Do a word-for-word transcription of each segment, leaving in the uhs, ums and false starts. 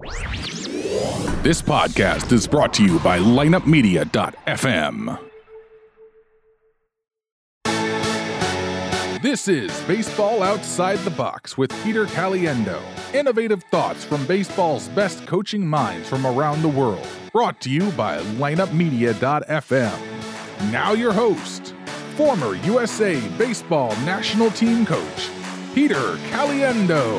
This podcast is brought to you by lineup media dot f m. This is Baseball Outside the Box with Peter Caliendo. Innovative thoughts from baseball's best coaching minds from around the world. Brought to you by lineup media dot f m. Now your host, former U S A Baseball National Team Coach, Peter Caliendo.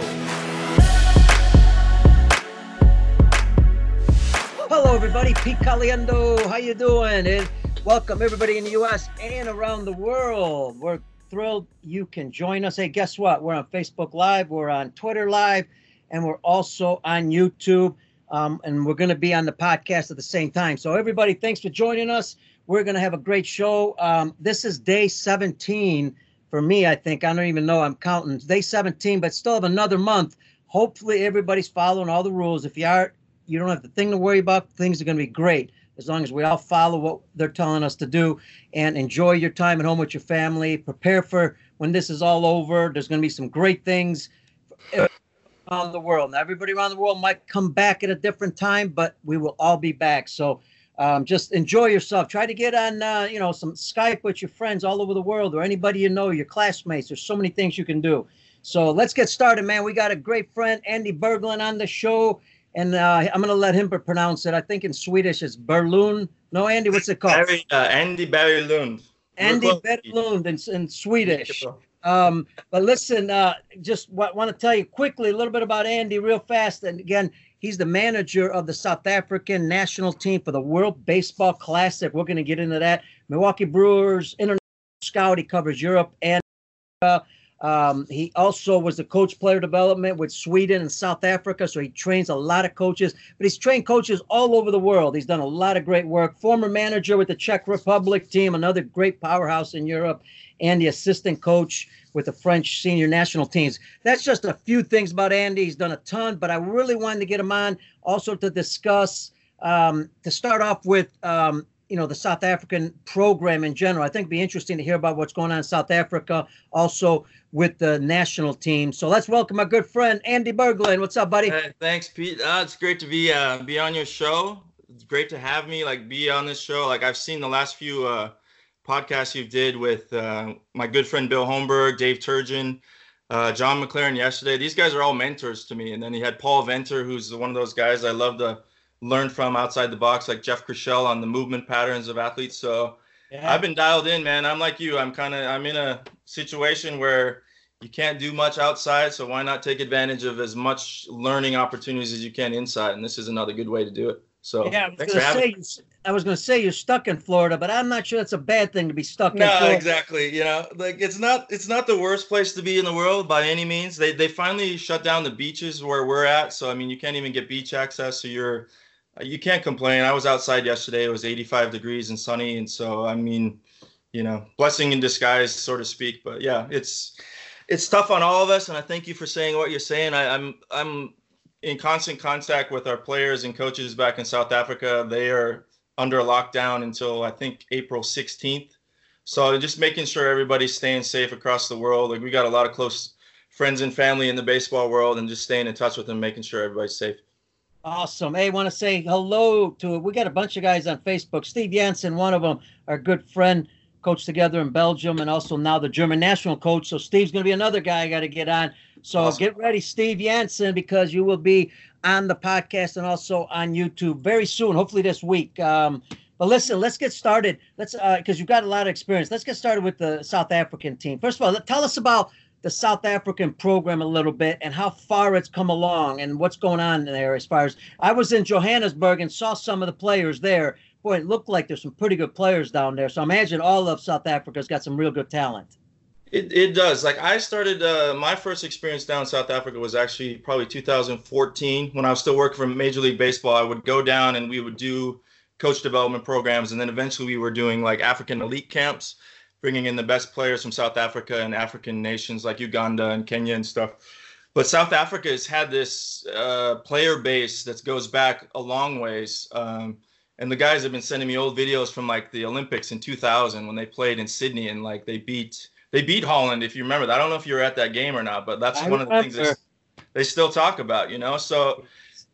Hello, everybody. Pete Caliendo. How you doing? And welcome, everybody in the U S and around the world. We're thrilled you can join us. Hey, guess what? We're on Facebook Live. We're on Twitter Live. And we're also on YouTube. Um, and we're going to be on the podcast at the same time. So, everybody, thanks for joining us. We're going to have a great show. Um, this is day seventeen for me, I think. I don't even know. I'm counting. Day seventeen, but still have another month. Hopefully, everybody's following all the rules. If you are, you don't have the thing to worry about. Things are going to be great as long as we all follow what they're telling us to do and enjoy your time at home with your family. Prepare for when this is all over. There's going to be some great things around the world. Now, everybody around the world might come back at a different time, but we will all be back. So um, just enjoy yourself. Try to get on, uh, you know, some Skype with your friends all over the world or anybody you know, your classmates. There's so many things you can do. So let's get started, man. We got a great friend, Andy Berglund, on the show. And uh, I'm going to let him pronounce it. I think in Swedish it's Berlund. No, Andy, what's it called? Barry, uh, Andy Berglund. Andy Berglund in, in Swedish. Um, but listen, uh, just w- want to tell you quickly a little bit about Andy real fast. And again, he's the manager of the South African national team for the World Baseball Classic. We're going to get into that. Milwaukee Brewers, international scout. He covers Europe and uh, Um, he also was the coach player development with Sweden and South Africa, so he trains a lot of coaches, but he's trained coaches all over the world. He's done a lot of great work. Former manager with the Czech Republic team, another great powerhouse in Europe, and the assistant coach with the French senior national teams. That's just a few things about Andy. He's done a ton, but I really wanted to get him on also to discuss, um, to start off with, um, you know, the South African program in general. I think it'd be interesting to hear about what's going on in South Africa, also with the national team. So let's welcome my good friend, Andy Berglund. What's up, buddy? Hey, thanks, Pete. Uh, it's great to be uh, be on your show. It's great to have me, like, be on this show. Like, I've seen the last few uh, podcasts you did with uh, my good friend Bill Holmberg, Dave Turgeon, uh, John McLaren yesterday. These guys are all mentors to me. And then he had Paul Venter, who's one of those guys I love to learn from outside the box, like Jeff Krischel on the movement patterns of athletes. So yeah. I've been dialed in, man. I'm like you. I'm kind of, I'm in a situation where you can't do much outside. So why not take advantage of as much learning opportunities as you can inside? And this is another good way to do it. So yeah, I was thanks gonna for having say, me. I was going to say you're stuck in Florida, but I'm not sure that's a bad thing to be stuck no, in Florida. No, exactly. You know, like it's not, it's not the worst place to be in the world by any means. They, they finally shut down the beaches where we're at. So, I mean, you can't even get beach access. So you're, you can't complain. I was outside yesterday. It was eighty-five degrees and sunny. And so, I mean, you know, blessing in disguise, so to speak. But yeah, it's it's tough on all of us. And I thank you for saying what you're saying. I, I'm I'm in constant contact with our players and coaches back in South Africa. They are under lockdown until I think April sixteenth. So just making sure everybody's staying safe across the world. Like, we got a lot of close friends and family in the baseball world, and just staying in touch with them, making sure everybody's safe. Awesome. Hey, I want to say hello to, we got a bunch of guys on Facebook. Steve Jansen, one of them, our good friend, coached together in Belgium, and also now the German national coach. So Steve's going to be another guy I got to get on. So awesome. Get ready, Steve Jansen, because you will be on the podcast and also on YouTube very soon, hopefully this week. Um, but listen, let's get started. Let's, uh, because you've got a lot of experience. Let's get started with the South African team. First of all, tell us about the South African program a little bit and how far it's come along and what's going on there. As far as I was in Johannesburg and saw some of the players there. Boy, it looked like there's some pretty good players down there. So I imagine all of South Africa's got some real good talent. It it does. Like, I started, uh, my first experience down in South Africa was actually probably two thousand fourteen when I was still working for Major League Baseball. I would go down and we would do coach development programs. And then eventually we were doing like African elite camps, bringing in the best players from South Africa and African nations like Uganda and Kenya and stuff. But South Africa has had this uh, player base that goes back a long ways. Um, and the guys have been sending me old videos from like the Olympics in two thousand when they played in Sydney, and like they beat they beat Holland, if you remember that. I don't know if you were at that game or not, but that's I one remember. of the things they, they still talk about, you know. So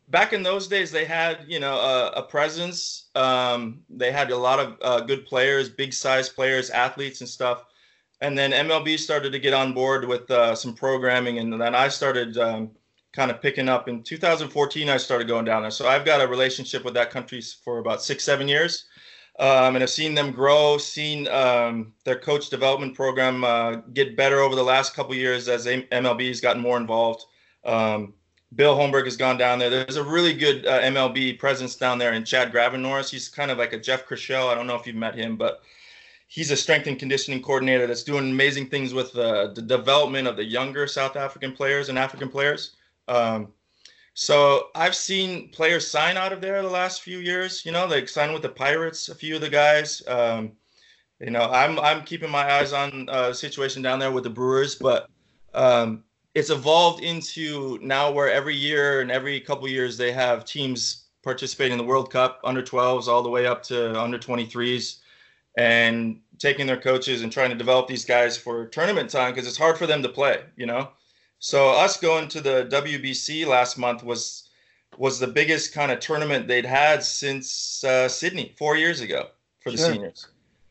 back in those days, they had, you know, a, a presence. Um, they had a lot of uh, good players, big size players, athletes and stuff. And then M L B started to get on board with uh, some programming. And then I started um, kind of picking up. In two thousand fourteen, I started going down there. So I've got a relationship with that country for about six, seven years. Um, and I've seen them grow, seen um, their coach development program uh, get better over the last couple of years as M L B has gotten more involved. Um, Bill Holmberg has gone down there. There's a really good uh, M L B presence down there in Chad Graven-Norris. He's kind of like a Jeff Krischel. I don't know if you've met him, but he's a strength and conditioning coordinator that's doing amazing things with uh, the development of the younger South African players and African players. Um, So I've seen players sign out of there the last few years. You know, they signed with the Pirates, a few of the guys. Um, you know, I'm I'm keeping my eyes on uh, the situation down there with the Brewers, but um, it's evolved into now where every year and every couple of years they have teams participating in the World Cup, under twelves all the way up to under twenty-threes, and taking their coaches and trying to develop these guys for tournament time because it's hard for them to play, you know. So us going to the W B C last month was was the biggest kind of tournament they'd had since uh, Sydney four years ago for the Sure. seniors.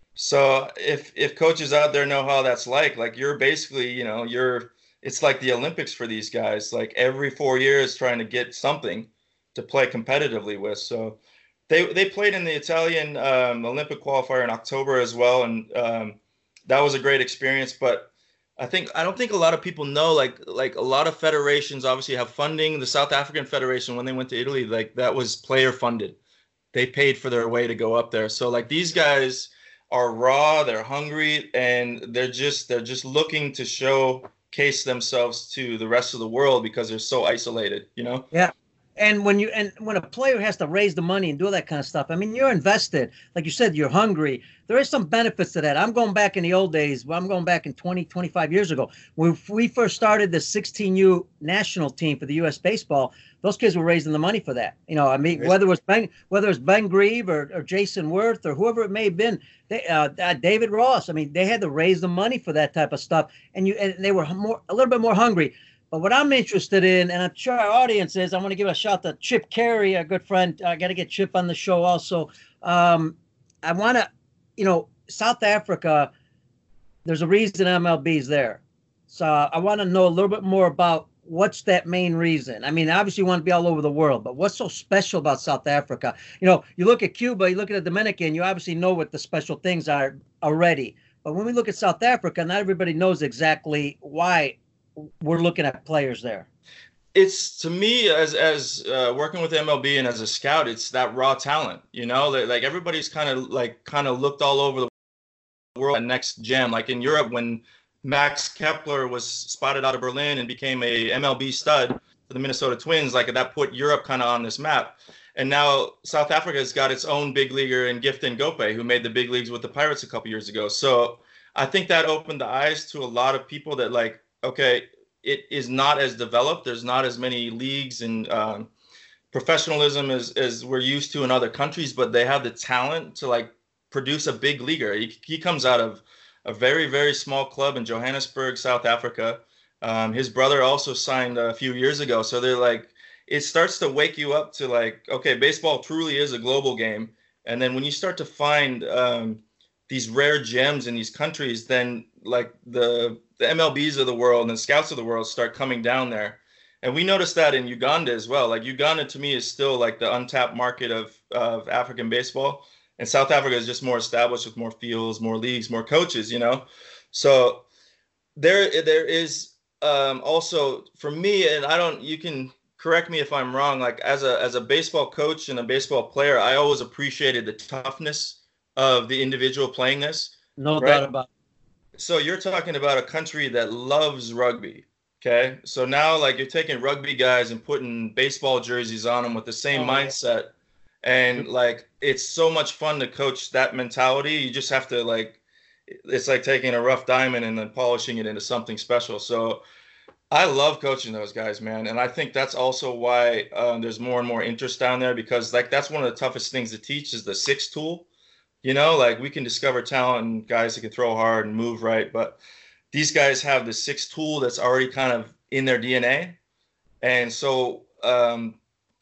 So if if coaches out there know how that's like, like you're basically, you know, you're it's like the Olympics for these guys. Like every four years trying to get something to play competitively with. So they they played in the Italian um, Olympic qualifier in October as well, and um, that was a great experience. But I think I don't think a lot of people know, like like a lot of federations obviously have funding. The South African Federation, when they went to Italy, like that was player funded. They paid for their way to go up there. So like these guys are raw, they're hungry, and they're just they're just looking to showcase themselves to the rest of the world because they're so isolated, you know? Yeah. And when you and when a player has to raise the money and do that kind of stuff, I mean, you're invested. Like you said, you're hungry. There is some benefits to that. I'm going back in the old days. Well, I'm going back in twenty, twenty-five years ago. When we first started the sixteen U national team for the U S baseball, those kids were raising the money for that. You know, I mean, whether it was Ben, whether it was Ben Grieve or, or Jason Worth or whoever it may have been, they, uh, uh, David Ross. I mean, they had to raise the money for that type of stuff, and you and they were more a little bit more hungry. But what I'm interested in, and I'm sure our audience is, I want to give a shout to Chip Carey, a good friend. I got to get Chip on the show also. Um, I want to, you know, South Africa, there's a reason M L B's there. So I want to know a little bit more about what's that main reason. I mean, obviously you want to be all over the world, but what's so special about South Africa? You know, you look at Cuba, you look at the Dominican, you obviously know what the special things are already. But when we look at South Africa, not everybody knows exactly why we're looking at players there. It's, to me, as as uh, working with M L B and as a scout, it's that raw talent, you know, like, like everybody's kind of like kind of looked all over the world at next gem. Like in Europe, when Max Kepler was spotted out of Berlin and became a M L B stud for the Minnesota Twins, like that put Europe kind of on this map. And now South Africa has got its own big leaguer in Gifton Gope, who made the big leagues with the Pirates a couple years ago. So I think that opened the eyes to a lot of people that like, okay, it is not as developed. There's not as many leagues and um, professionalism as, as we're used to in other countries, but they have the talent to like produce a big leaguer. He, he comes out of a very, very small club in Johannesburg, South Africa. Um, his brother also signed a few years ago. So they're like, it starts to wake you up to like, okay, baseball truly is a global game. And then when you start to find um, these rare gems in these countries, then like the the M L Bs of the world and scouts of the world start coming down there. And we noticed that in Uganda as well. Like Uganda to me is still like the untapped market of, of African baseball. And South Africa is just more established with more fields, more leagues, more coaches, you know? So there, there is um, also for me, and I don't, you can correct me if I'm wrong. Like as a, as a baseball coach and a baseball player, I always appreciated the toughness of the individual playing this. No right? doubt about it. So you're talking about a country that loves rugby, okay? So now, like, you're taking rugby guys and putting baseball jerseys on them with the same oh, mindset. And, like, it's so much fun to coach that mentality. You just have to, like, it's like taking a rough diamond and then polishing it into something special. So I love coaching those guys, man. And I think that's also why um, there's more and more interest down there because, like, that's one of the toughest things to teach is the six tool. You know, like we can discover talent and guys that can throw hard and move right, but these guys have the six tool that's already kind of in their D N A. And so um,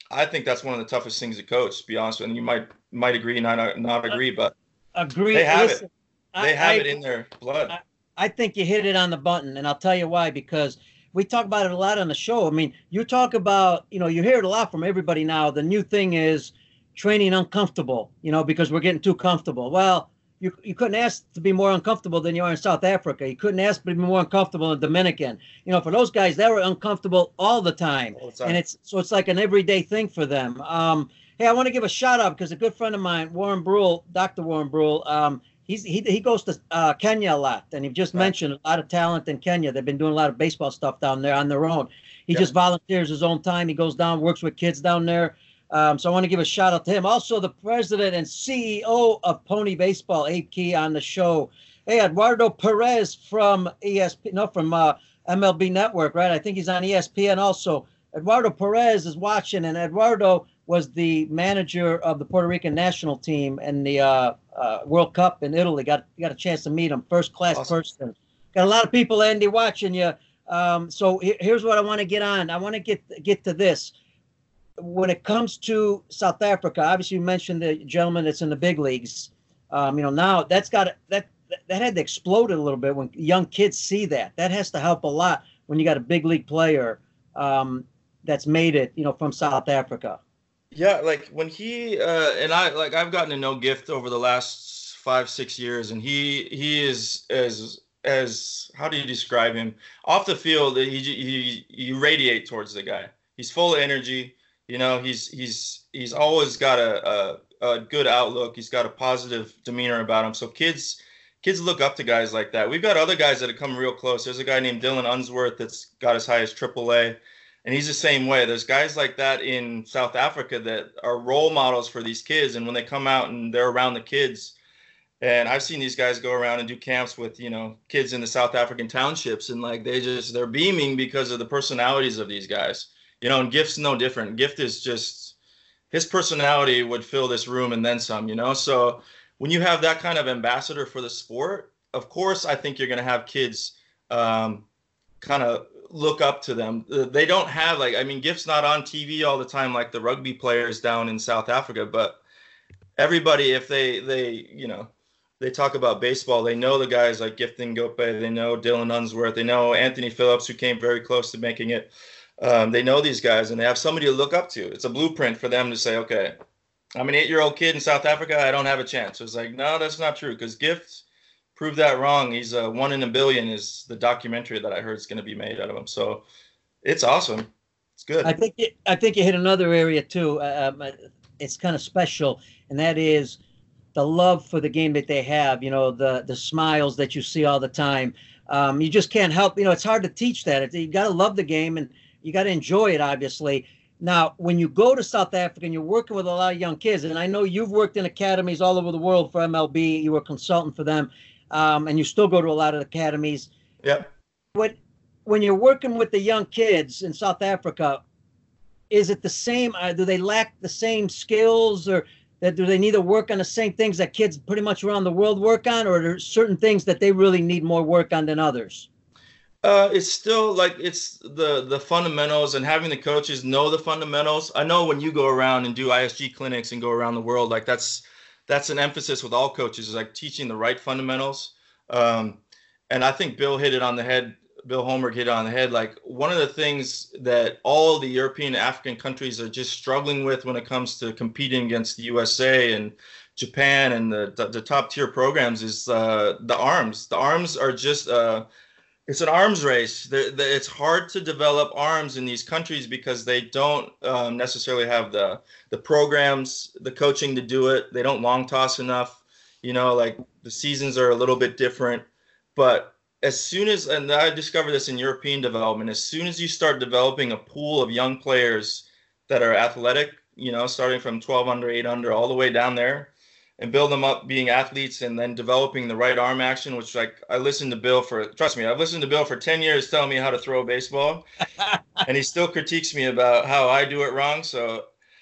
I think that's one of the toughest things to coach, to be honest. And you might might agree, not not agree, but Agree. they have Listen, it. They I, have I it in their blood. I, I think you hit it on the button, and I'll tell you why. Because we talk about it a lot on the show. I mean, you talk about, you know, you hear it a lot from everybody now. The new thing is training uncomfortable, you know, because we're getting too comfortable. Well, you you couldn't ask to be more uncomfortable than you are in South Africa. You couldn't ask to be more uncomfortable in Dominican. You know, for those guys, they were uncomfortable all the time, All the time. and it's so it's like an everyday thing for them. Um, hey, I want to give a shout out because a good friend of mine, Warren Brule, Doctor Warren Brule, um, he's he he goes to uh, Kenya a lot, and he just Right. mentioned a lot of talent in Kenya. They've been doing a lot of baseball stuff down there on their own. He Yeah. just volunteers his own time. He goes down, works with kids down there. Um, so I want to give a shout out to him. Also, the president and C E O of Pony Baseball, Abe Key, on the show. Hey, Eduardo Perez from E S P, no, from uh, M L B Network, right? I think he's on E S P N also. Eduardo Perez is watching, and Eduardo was the manager of the Puerto Rican national team in the uh, uh, World Cup in Italy. Got got a chance to meet him, first class Awesome. person. Got a lot of people, Andy, watching you. Um, so he- here's what I want to get on. I want to get get to this. When it comes to South Africa, obviously you mentioned the gentleman that's in the big leagues. Um, you know, now that's got that that had to explode a little bit when young kids see that. That has to help a lot when you got a big league player um, that's made it, you know, from South Africa. Yeah, like when he uh, and I like I've gotten to know Gift over the last five six years, and he he is as as how do you describe him off the field? He he you radiate towards the guy. He's full of energy. You know, he's he's he's always got a, a a good outlook. He's got a positive demeanor about him. So kids kids look up to guys like that. We've got other guys that have come real close. There's a guy named Dylan Unsworth that's got as high as triple A. And he's the same way. There's guys like that in South Africa that are role models for these kids. And when they come out and they're around the kids, and I've seen these guys go around and do camps with, you know, kids in the South African townships, and like they just they're beaming because of the personalities of these guys. You know, and Gift's no different. Gift is just his personality would fill this room and then some, you know. So when you have that kind of ambassador for the sport, of course, I think you're going to have kids um, kind of look up to them. They don't have like, I mean, Gift's not on T V all the time like the rugby players down in South Africa, but everybody, if they, they, you know, they talk about baseball, they know the guys like Gift Ngope, they know Dylan Unsworth, they know Anthony Phillips, who came very close to making it. Um, they know these guys, and they have somebody to look up to. It's a blueprint for them to say, okay, I'm an eight-year-old kid in South Africa, I don't have a chance. It's like, no, that's not true, because Gift proved that wrong. He's a one in a billion is the documentary that I heard is going to be made out of him. So it's awesome. It's good. I think it, I think you hit another area too. Uh, um, it's kind of special, and that is the love for the game that they have. You know, the the smiles that you see all the time. Um, you just can't help. You know, it's hard to teach that. It's, you got to love the game, and you got to enjoy it, obviously. Now, when you go to South Africa and you're working with a lot of young kids, and I know you've worked in academies all over the world for M L B, you were a consultant for them, um, and you still go to a lot of academies. Yeah. What, when you're working with the young kids in South Africa, is it the same? Uh, do they lack the same skills, or that do they need to work on the same things that kids pretty much around the world work on, or are there certain things that they really need more work on than others? Uh, it's still like it's the the fundamentals, and having the coaches know the fundamentals. I know when you go around and do I S G clinics and go around the world, like that's that's an emphasis with all coaches, is like teaching the right fundamentals. Um, and I think Bill hit it on the head. Bill Holmberg hit it on the head. Like one of the things that all the European and African countries are just struggling with when it comes to competing against the U S A and Japan and the the, the top tier programs is uh, the arms. The arms are just uh, it's an arms race. The, the, it's hard to develop arms in these countries because they don't um, necessarily have the the programs, the coaching to do it. They don't long toss enough. You know, like the seasons are a little bit different. But as soon as, and I discovered this in European development, as soon as you start developing a pool of young players that are athletic, you know, starting from twelve under, eight under, all the way down there, and build them up being athletes, and then developing the right arm action, which like I listened to Bill for, trust me, I've listened to Bill for ten years telling me how to throw a baseball, and he still critiques me about how I do it wrong. So,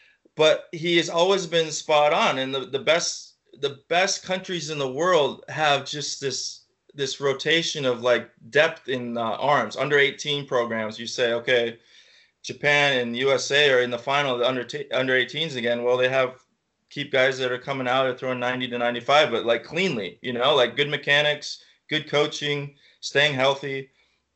but he has always been spot on. And the, the best, the best countries in the world have just this, this rotation of like depth in uh, arms. Under eighteen programs, you say, okay, Japan and U S A are in the final, the under t- under eighteens again. Well, they have keep guys that are coming out and throwing ninety to ninety-five, but like cleanly, you know, like good mechanics, good coaching, staying healthy.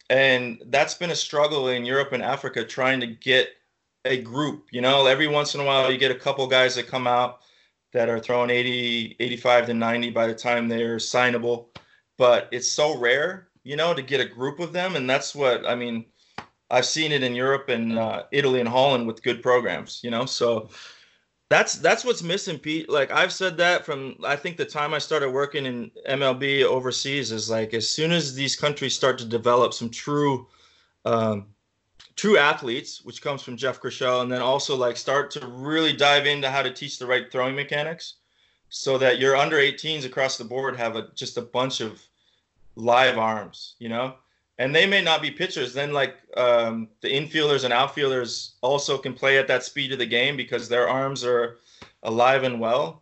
And that's been a struggle in Europe and Africa, trying to get a group. You know, every once in a while you get a couple guys that come out that are throwing eighty, eighty-five to ninety by the time they're signable. But it's so rare, you know, to get a group of them. And that's what, I mean, I've seen it in Europe and uh, Italy and Holland with good programs, you know. So that's that's what's missing, Pete. Like I've said that from, I think the time I started working in M L B overseas is like, as soon as these countries start to develop some true um, true athletes, which comes from Jeff Grishel, and then also like start to really dive into how to teach the right throwing mechanics so that your under eighteens across the board have a, just a bunch of live arms, you know. And they may not be pitchers. Then, like um, the infielders and outfielders also can play at that speed of the game because their arms are alive and well.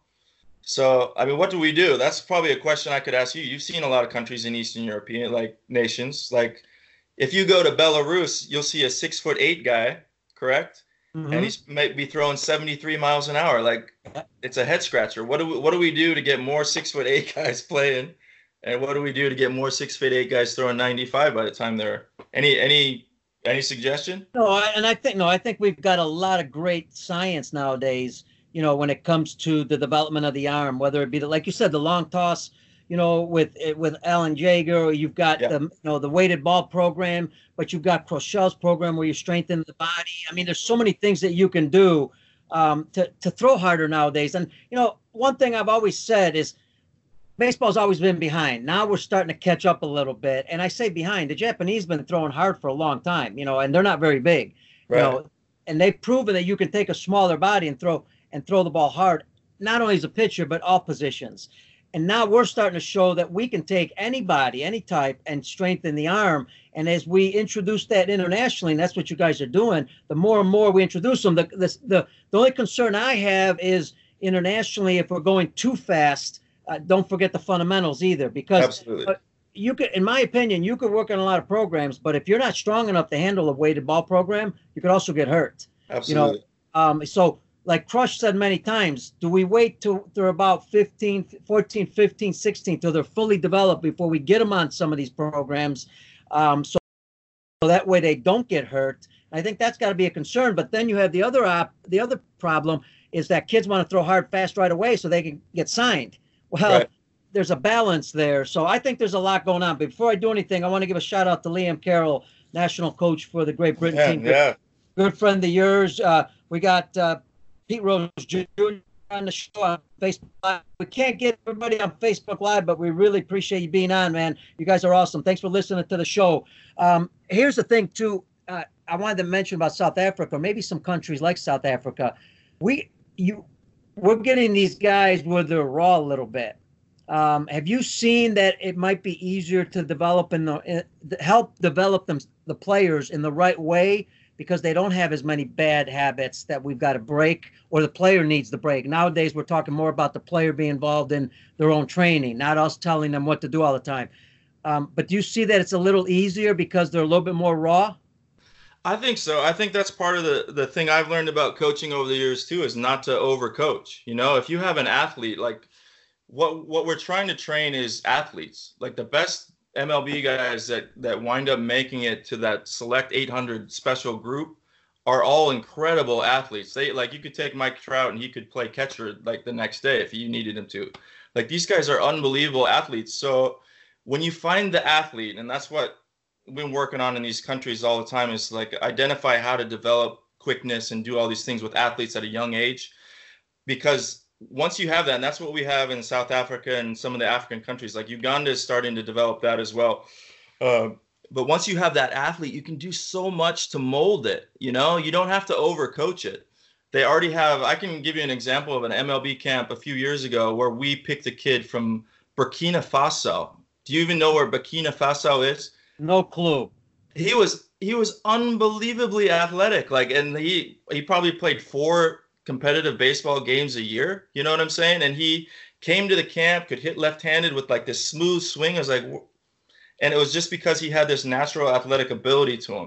So, I mean, what do we do? That's probably a question I could ask you. You've seen a lot of countries in Eastern European like nations. Like, if you go to Belarus, you'll see a six foot eight guy, correct? Mm-hmm. And he might be throwing seventy-three miles an hour. Like, it's a head scratcher. What do we, what do we do to get more six foot eight guys playing? And what do we do to get more six foot eight guys throwing ninety-five by the time they're any any any suggestion? No, I, and I think no, I think we've got a lot of great science nowadays. You know, when it comes to the development of the arm, whether it be the, like you said, the long toss. You know, with with Alan Jaeger, or you've got yeah. the you know the weighted ball program, but you've got Groshel's program where you strengthen the body. I mean, there's so many things that you can do um, to to throw harder nowadays. And you know, one thing I've always said is, baseball's always been behind. Now we're starting to catch up a little bit. And I say behind. The Japanese been throwing hard for a long time, you know, and they're not very big. Right. You know, and they've proven that you can take a smaller body and throw and throw the ball hard, not only as a pitcher, but all positions. And now we're starting to show that we can take anybody, any type, and strengthen the arm. And as we introduce that internationally, and that's what you guys are doing, the more and more we introduce them, the the the, the only concern I have is internationally, if we're going too fast, Uh, don't forget the fundamentals either, because uh, you could, in my opinion, you could work on a lot of programs, but if you're not strong enough to handle a weighted ball program, you could also get hurt. Absolutely. You know, um, so like Crush said many times, do we wait till they're about fifteen, fourteen, fifteen, sixteen till they're fully developed before we get them on some of these programs? Um, so, so that way they don't get hurt. I think that's got to be a concern. But then you have the other op, the other problem is that kids want to throw hard, fast right away so they can get signed. Well, right. There's a balance there. So I think there's a lot going on. But before I do anything, I want to give a shout out to Liam Carroll, national coach for the Great Britain yeah, team. Yeah. Good friend of yours. Uh, we got uh, Pete Rose Junior on the show on Facebook Live. We can't get everybody on Facebook Live, but we really appreciate you being on, man. You guys are awesome. Thanks for listening to the show. Um, here's the thing, too. Uh, I wanted to mention about South Africa, maybe some countries like South Africa. We, you, we're getting these guys where they're raw a little bit. Um, have you seen that it might be easier to develop in the in, help develop them the players in the right way because they don't have as many bad habits that we've got to break, or the player needs to break? Nowadays, we're talking more about the player being involved in their own training, not us telling them what to do all the time. Um, but do you see that it's a little easier because they're a little bit more raw? I think so. I think that's part of the, the thing I've learned about coaching over the years too, is not to overcoach. You know, if you have an athlete, like what what we're trying to train is athletes, like the best M L B guys that, that wind up making it to that select eight hundred special group are all incredible athletes. They like, you could take Mike Trout and he could play catcher like the next day if you needed him to. Like, these guys are unbelievable athletes. So when you find the athlete, and that's what we've been working on in these countries all the time, is like identify how to develop quickness and do all these things with athletes at a young age. Because once you have that, and that's what we have in South Africa and some of the African countries, like Uganda is starting to develop that as well. Uh, but once you have that athlete, you can do so much to mold it. You know, you don't have to overcoach it. They already have, I can give you an example of an M L B camp a few years ago where we picked a kid from Burkina Faso. Do you even know where Burkina Faso is? No clue. He was he was unbelievably athletic. Like, and he he probably played four competitive baseball games a year. You know what I'm saying? And he came to the camp, could hit left-handed with like this smooth swing. I was like, and it was just because he had this natural athletic ability to him.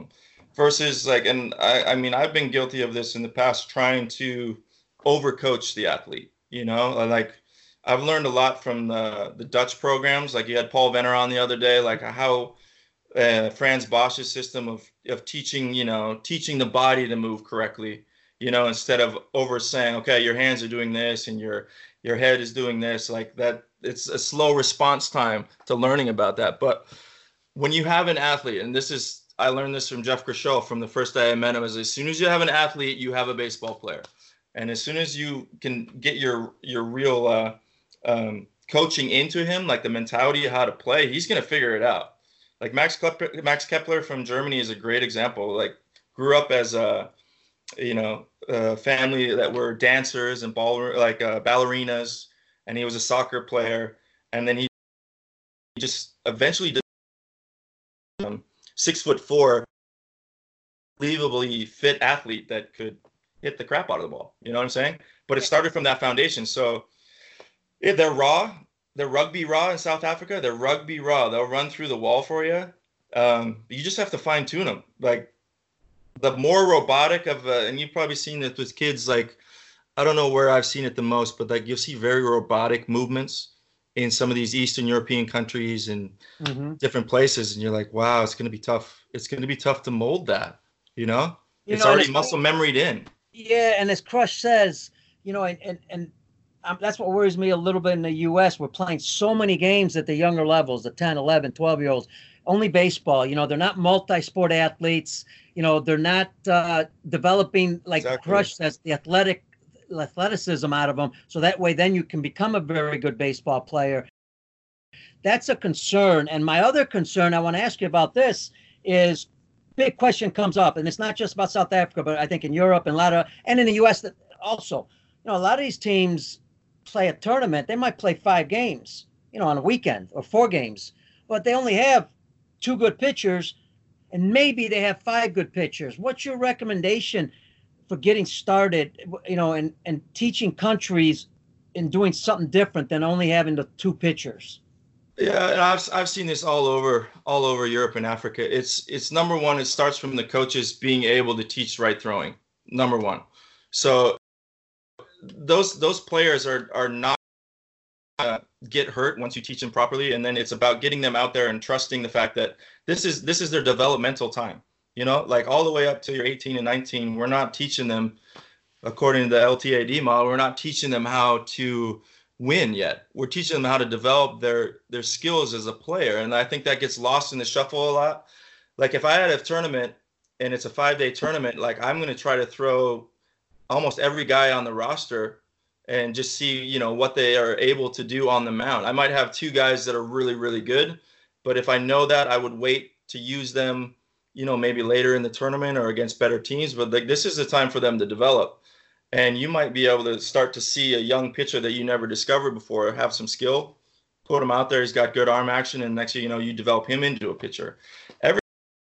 versus like, and I, I mean, I've been guilty of this in the past, trying to overcoach the athlete, you know, like I've learned a lot from the, the Dutch programs. Like you had Paul Venner on the other day, like how uh, Franz Bosch's system of, of teaching, you know, teaching the body to move correctly, you know, instead of over saying, okay, your hands are doing this and your, your head is doing this, like that. It's a slow response time to learning about that. But when you have an athlete, and this is, I learned this from Jeff Grishol from the first day I met him, is as soon as you have an athlete, you have a baseball player. And as soon as you can get your, your real uh, um, coaching into him, like the mentality of how to play, he's going to figure it out. Like Max Kepler, Max Kepler from Germany is a great example. Like grew up as a, you know, a family that were dancers and ball, like uh, ballerinas, and he was a soccer player. And then he just eventually did um, six foot four, unbelievably fit athlete that could hit the crap out of the ball. You know what I'm saying? But it started from that foundation. So yeah, they're raw. They're rugby raw in South Africa. They're rugby raw. They'll run through the wall for you. Um, you just have to fine tune them. Like the more robotic of, uh, and you've probably seen this with kids. Like I don't know where I've seen it the most, but like you'll see very robotic movements in some of these Eastern European countries and mm-hmm. different places, and you're like, wow, it's going to be tough. It's going to be tough to mold that. You know, you it's know, already muscle memoried in. Yeah, and as Crush says, you know, and and, and um, that's what worries me a little bit in the U S. We're playing so many games at the younger levels, the ten, eleven, twelve-year-olds, only baseball. You know, they're not multi-sport athletes. You know, they're not uh, developing, like exactly. Crush says, the athletic athleticism out of them. So that way, then you can become a very good baseball player. That's a concern. And my other concern, I want to ask you about this, is big question comes up, and it's not just about South Africa, but I think in Europe and a lot of, and in the U S also. You know, a lot of these teams play a tournament. They might play five games, you know, on a weekend or four games, but they only have two good pitchers, and maybe they have five good pitchers. What's your recommendation for getting started, you know, and, and teaching countries in doing something different than only having the two pitchers? Yeah, and I've I've seen this all over all over Europe and Africa. It's it's number one. It starts from the coaches being able to teach right throwing. Number one. So those those players are are not uh, get hurt once you teach them properly, and then it's about getting them out there and trusting the fact that this is this is their developmental time. You know, like all the way up to you're eighteen and nineteen. We're not teaching them, according to the L T A D model, we're not teaching them how to win yet. We're teaching them how to develop their their skills as a player, and I think that gets lost in the shuffle a lot. Like if I had a tournament and it's a five-day tournament, like I'm going to try to throw almost every guy on the roster and just see, you know, what they are able to do on the mound. I might have two guys that are really, really good, but if I know that, I would wait to use them, you know, maybe later in the tournament or against better teams. But like this is the time for them to develop. And you might be able to start to see a young pitcher that you never discovered before have some skill, put him out there. He's got good arm action, and next thing you know, you develop him into a pitcher. Every,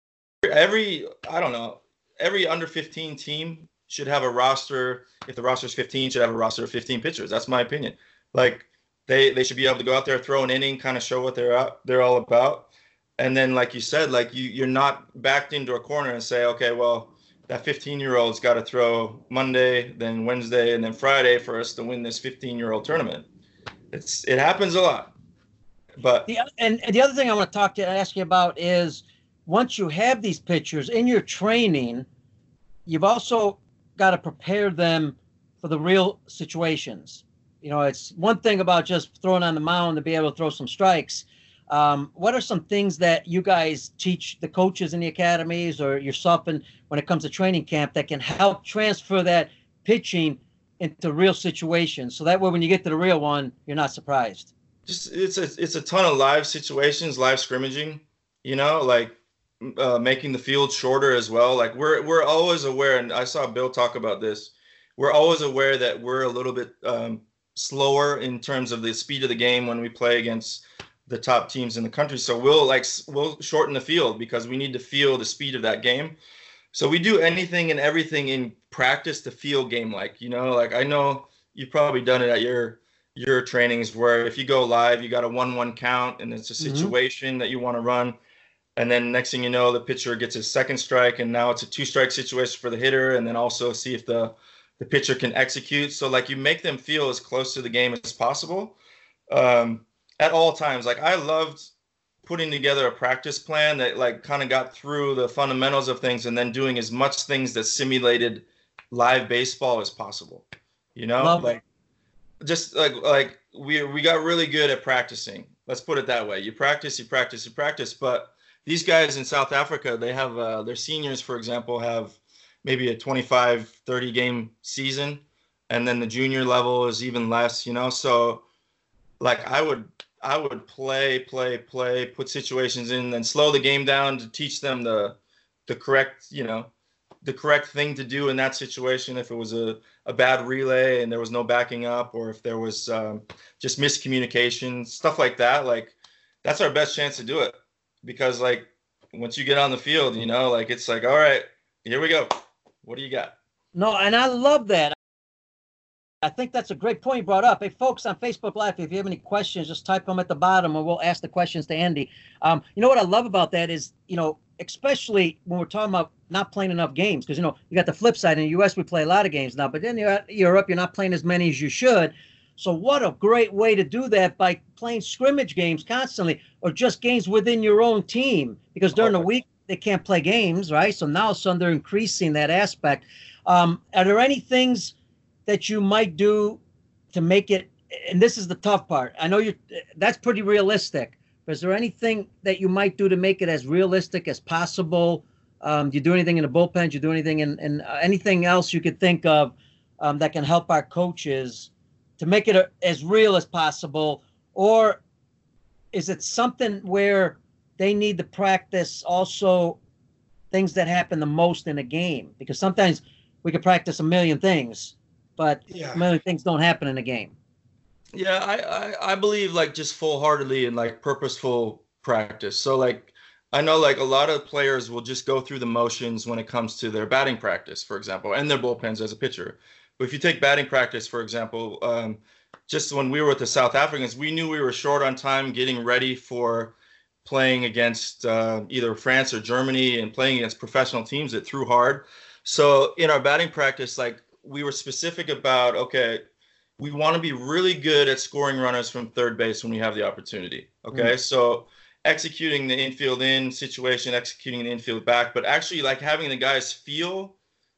every I don't know, every under fifteen team should have a roster. If the roster is fifteen, should have a roster of fifteen pitchers. That's my opinion. Like they they should be able to go out there, throw an inning, kind of show what they're out, they're all about. And then, like you said, like you you're not backed into a corner and say, okay, well, that fifteen-year-old's got to throw Monday, then Wednesday, and then Friday for us to win this fifteen-year-old tournament. It's it happens a lot. But the, and, and the other thing I want to talk to ask you about is once you have these pitchers in your training, you've also got to prepare them for the real situations. You know, it's one thing about just throwing on the mound to be able to throw some strikes. Um, what are some things that you guys teach the coaches in the academies or yourself in, when it comes to training camp that can help transfer that pitching into real situations? So that way, when you get to the real one, you're not surprised. Just it's a, it's a ton of live situations, live scrimmaging, you know, like uh, making the field shorter as well. Like we're, we're always aware, and I saw Bill talk about this. We're always aware that we're a little bit um, slower in terms of the speed of the game when we play against the top teams in the country. So we'll like, we'll shorten the field because we need to feel the speed of that game. So we do anything and everything in practice to feel game-like, you know, like I know you've probably done it at your, your trainings where if you go live, you got a one, one count and it's a situation mm-hmm. that you want to run. And then next thing you know, the pitcher gets his second strike, and now it's a two strike situation for the hitter, and then also see if the the pitcher can execute. So like you make them feel as close to the game as possible um, at all times. Like I loved putting together a practice plan that like kind of got through the fundamentals of things, and then doing as much things that simulated live baseball as possible. You know, Love like it. just like like we we got really good at practicing. Let's put it that way. You practice, you practice, you practice. But these guys in South Africa, they have uh, their seniors, for example, have maybe a twenty-five, thirty game season, and then the junior level is even less. You know, so like I would. I would play, play, play, put situations in, and slow the game down to teach them the the correct, you know, the correct thing to do in that situation. If it was a, a bad relay and there was no backing up, or if there was um, just miscommunication, stuff like that, like that's our best chance to do it. Because like once you get on the field, you know, like it's like, all right, here we go. What do you got? No, and I love that. I think that's a great point you brought up. Hey, folks on Facebook Live, if you have any questions, just type them at the bottom and we'll ask the questions to Andy. Um, you know what I love about that is, you know, especially when we're talking about not playing enough games, because, you know, you got the flip side. In the U S, we play a lot of games now, but then you're at Europe, you're not playing as many as you should. So what a great way to do that by playing scrimmage games constantly, or just games within your own team, because during the week they can't play games, right? So now some they're increasing that aspect. Um, are there any things that you might do to make it, and this is the tough part, I know you that's pretty realistic, but is there anything that you might do to make it as realistic as possible? Um, do you do anything in the bullpen? Do you do anything in, in uh, anything else you could think of um, that can help our coaches to make it a, as real as possible? Or is it something where they need to practice also things that happen the most in a game? Because sometimes we could practice a million things, but yeah. many things don't happen in a game. Yeah, I, I, I believe like just full-heartedly in like purposeful practice. So like I know like a lot of players will just go through the motions when it comes to their batting practice, for example, and their bullpens as a pitcher. But if you take batting practice, for example, um, just when we were with the South Africans, we knew we were short on time getting ready for playing against uh, either France or Germany and playing against professional teams that threw hard. So in our batting practice, like we were specific about, okay, we want to be really good at scoring runners from third base when we have the opportunity. Okay. Mm. So executing the infield in situation, executing the infield back, but actually like having the guys feel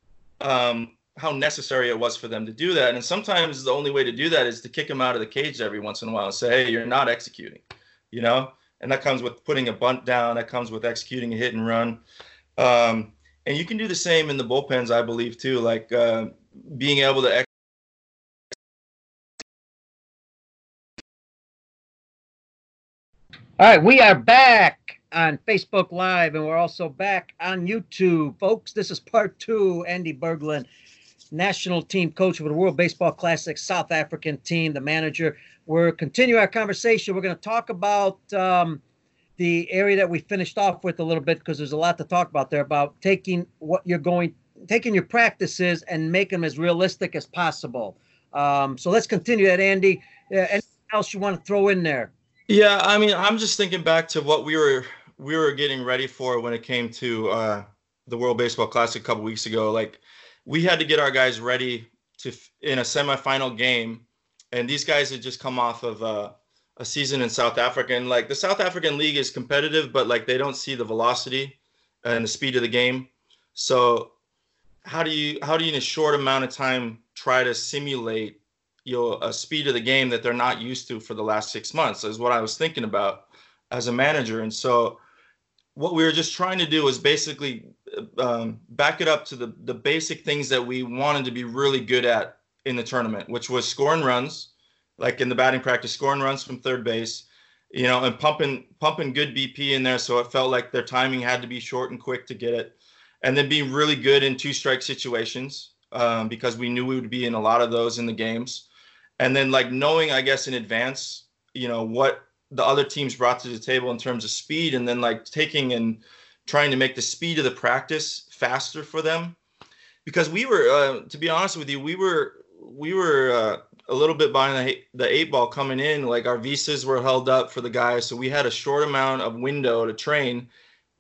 um, how necessary it was for them to do that. And sometimes the only way to do that is to kick them out of the cage every once in a while and say, hey, you're not executing, you know? And that comes with putting a bunt down. That comes with executing a hit and run. Um, and you can do the same in the bullpens, I believe, too, like uh, being able to ex- All right, we are back on Facebook Live, and we're also back on YouTube. Folks, this is part two. Andy Berglund, national team coach for the World Baseball Classic South African team, the manager. We're continuing our conversation. We're going to talk about um, the area that we finished off with a little bit, because there's a lot to talk about there, about taking what you're going, taking your practices and make them as realistic as possible. Um, so let's continue that, Andy. Uh, anything else you want to throw in there? Yeah, I mean, I'm just thinking back to what we were we were getting ready for when it came to uh, the World Baseball Classic a couple weeks ago. Like, we had to get our guys ready to in a semifinal game, and these guys had just come off of uh, a season in South Africa. And like the South African League is competitive, but like they don't see the velocity and the speed of the game. So how do you how do you in a short amount of time try to simulate you know, a speed of the game that they're not used to for the last six months is what I was thinking about as a manager. And so what we were just trying to do was basically um, back it up to the, the basic things that we wanted to be really good at in the tournament, which was scoring runs, like in the batting practice, scoring runs from third base, you know, and pumping, pumping good B P in there. So it felt like their timing had to be short and quick to get it. And then being really good in two strike situations um, because we knew we would be in a lot of those in the games. And then like knowing, I guess, in advance, you know, what the other teams brought to the table in terms of speed, and then like taking and trying to make the speed of the practice faster for them. Because we were, uh, to be honest with you, we were we were uh, a little bit behind the, the eight ball coming in. Like our visas were held up for the guys. So we had a short amount of window to train.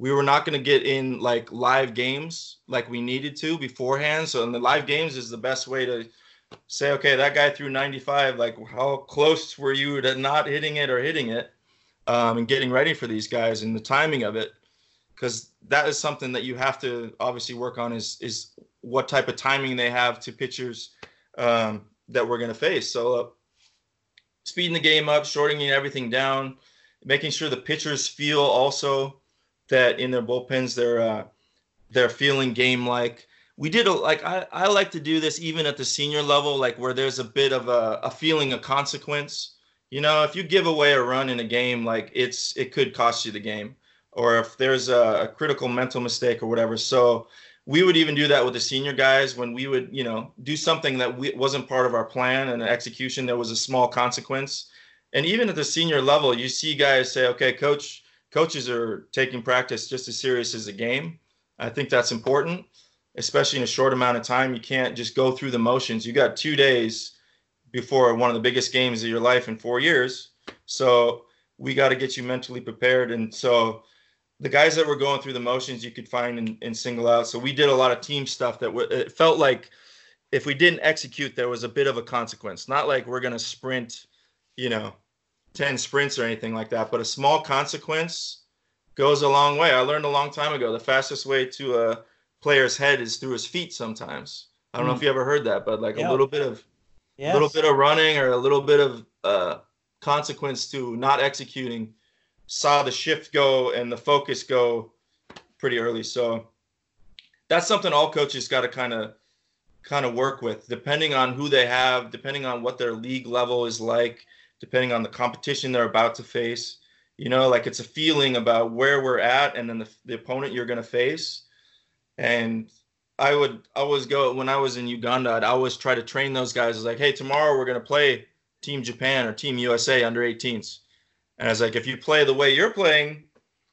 we were not going to get in like live games like we needed to beforehand. So in the live games is the best way to say, okay, that guy threw ninety-five. Like, how close were you to not hitting it or hitting it, um, and getting ready for these guys and the timing of it, because that is something that you have to obviously work on is is what type of timing they have to pitchers um, that we're going to face. So uh, speeding the game up, shortening everything down, making sure the pitchers feel also that in their bullpens they're uh, they're feeling game like. We did a, like I, I like to do this even at the senior level, like where there's a bit of a, a feeling of consequence. You know, if you give away a run in a game, like it's it could cost you the game, or if there's a, a critical mental mistake or whatever. So we would even do that with the senior guys when we would, you know, do something that we, wasn't part of our plan and execution. There was a small consequence. And even at the senior level, you see guys say, okay, coach, coaches are taking practice just as serious as a game. I think that's important, especially in a short amount of time. You can't just go through the motions. You got two days before one of the biggest games of your life in four years. So we got to get you mentally prepared. And so the guys that were going through the motions you could find and, and single out. So we did a lot of team stuff that w- it felt like if we didn't execute, there was a bit of a consequence. Not like we're going to sprint, you know, ten sprints or anything like that, but a small consequence goes a long way. I learned a long time ago, the fastest way to a player's head is through his feet sometimes. I don't mm. know if you ever heard that, but like yeah. a little bit of yes. a little bit of running or a little bit of uh, consequence to not executing saw the shift go and the focus go pretty early. So that's something all coaches got to kind of kind of work with, depending on who they have, depending on what their league level is like, depending on the competition they're about to face. You know, like it's a feeling about where we're at and then the, the opponent you're going to face. And I would always go, when I was in Uganda, I'd always try to train those guys. I was like, hey, tomorrow we're going to play Team Japan or Team U S A under eighteens. And I was like, if you play the way you're playing,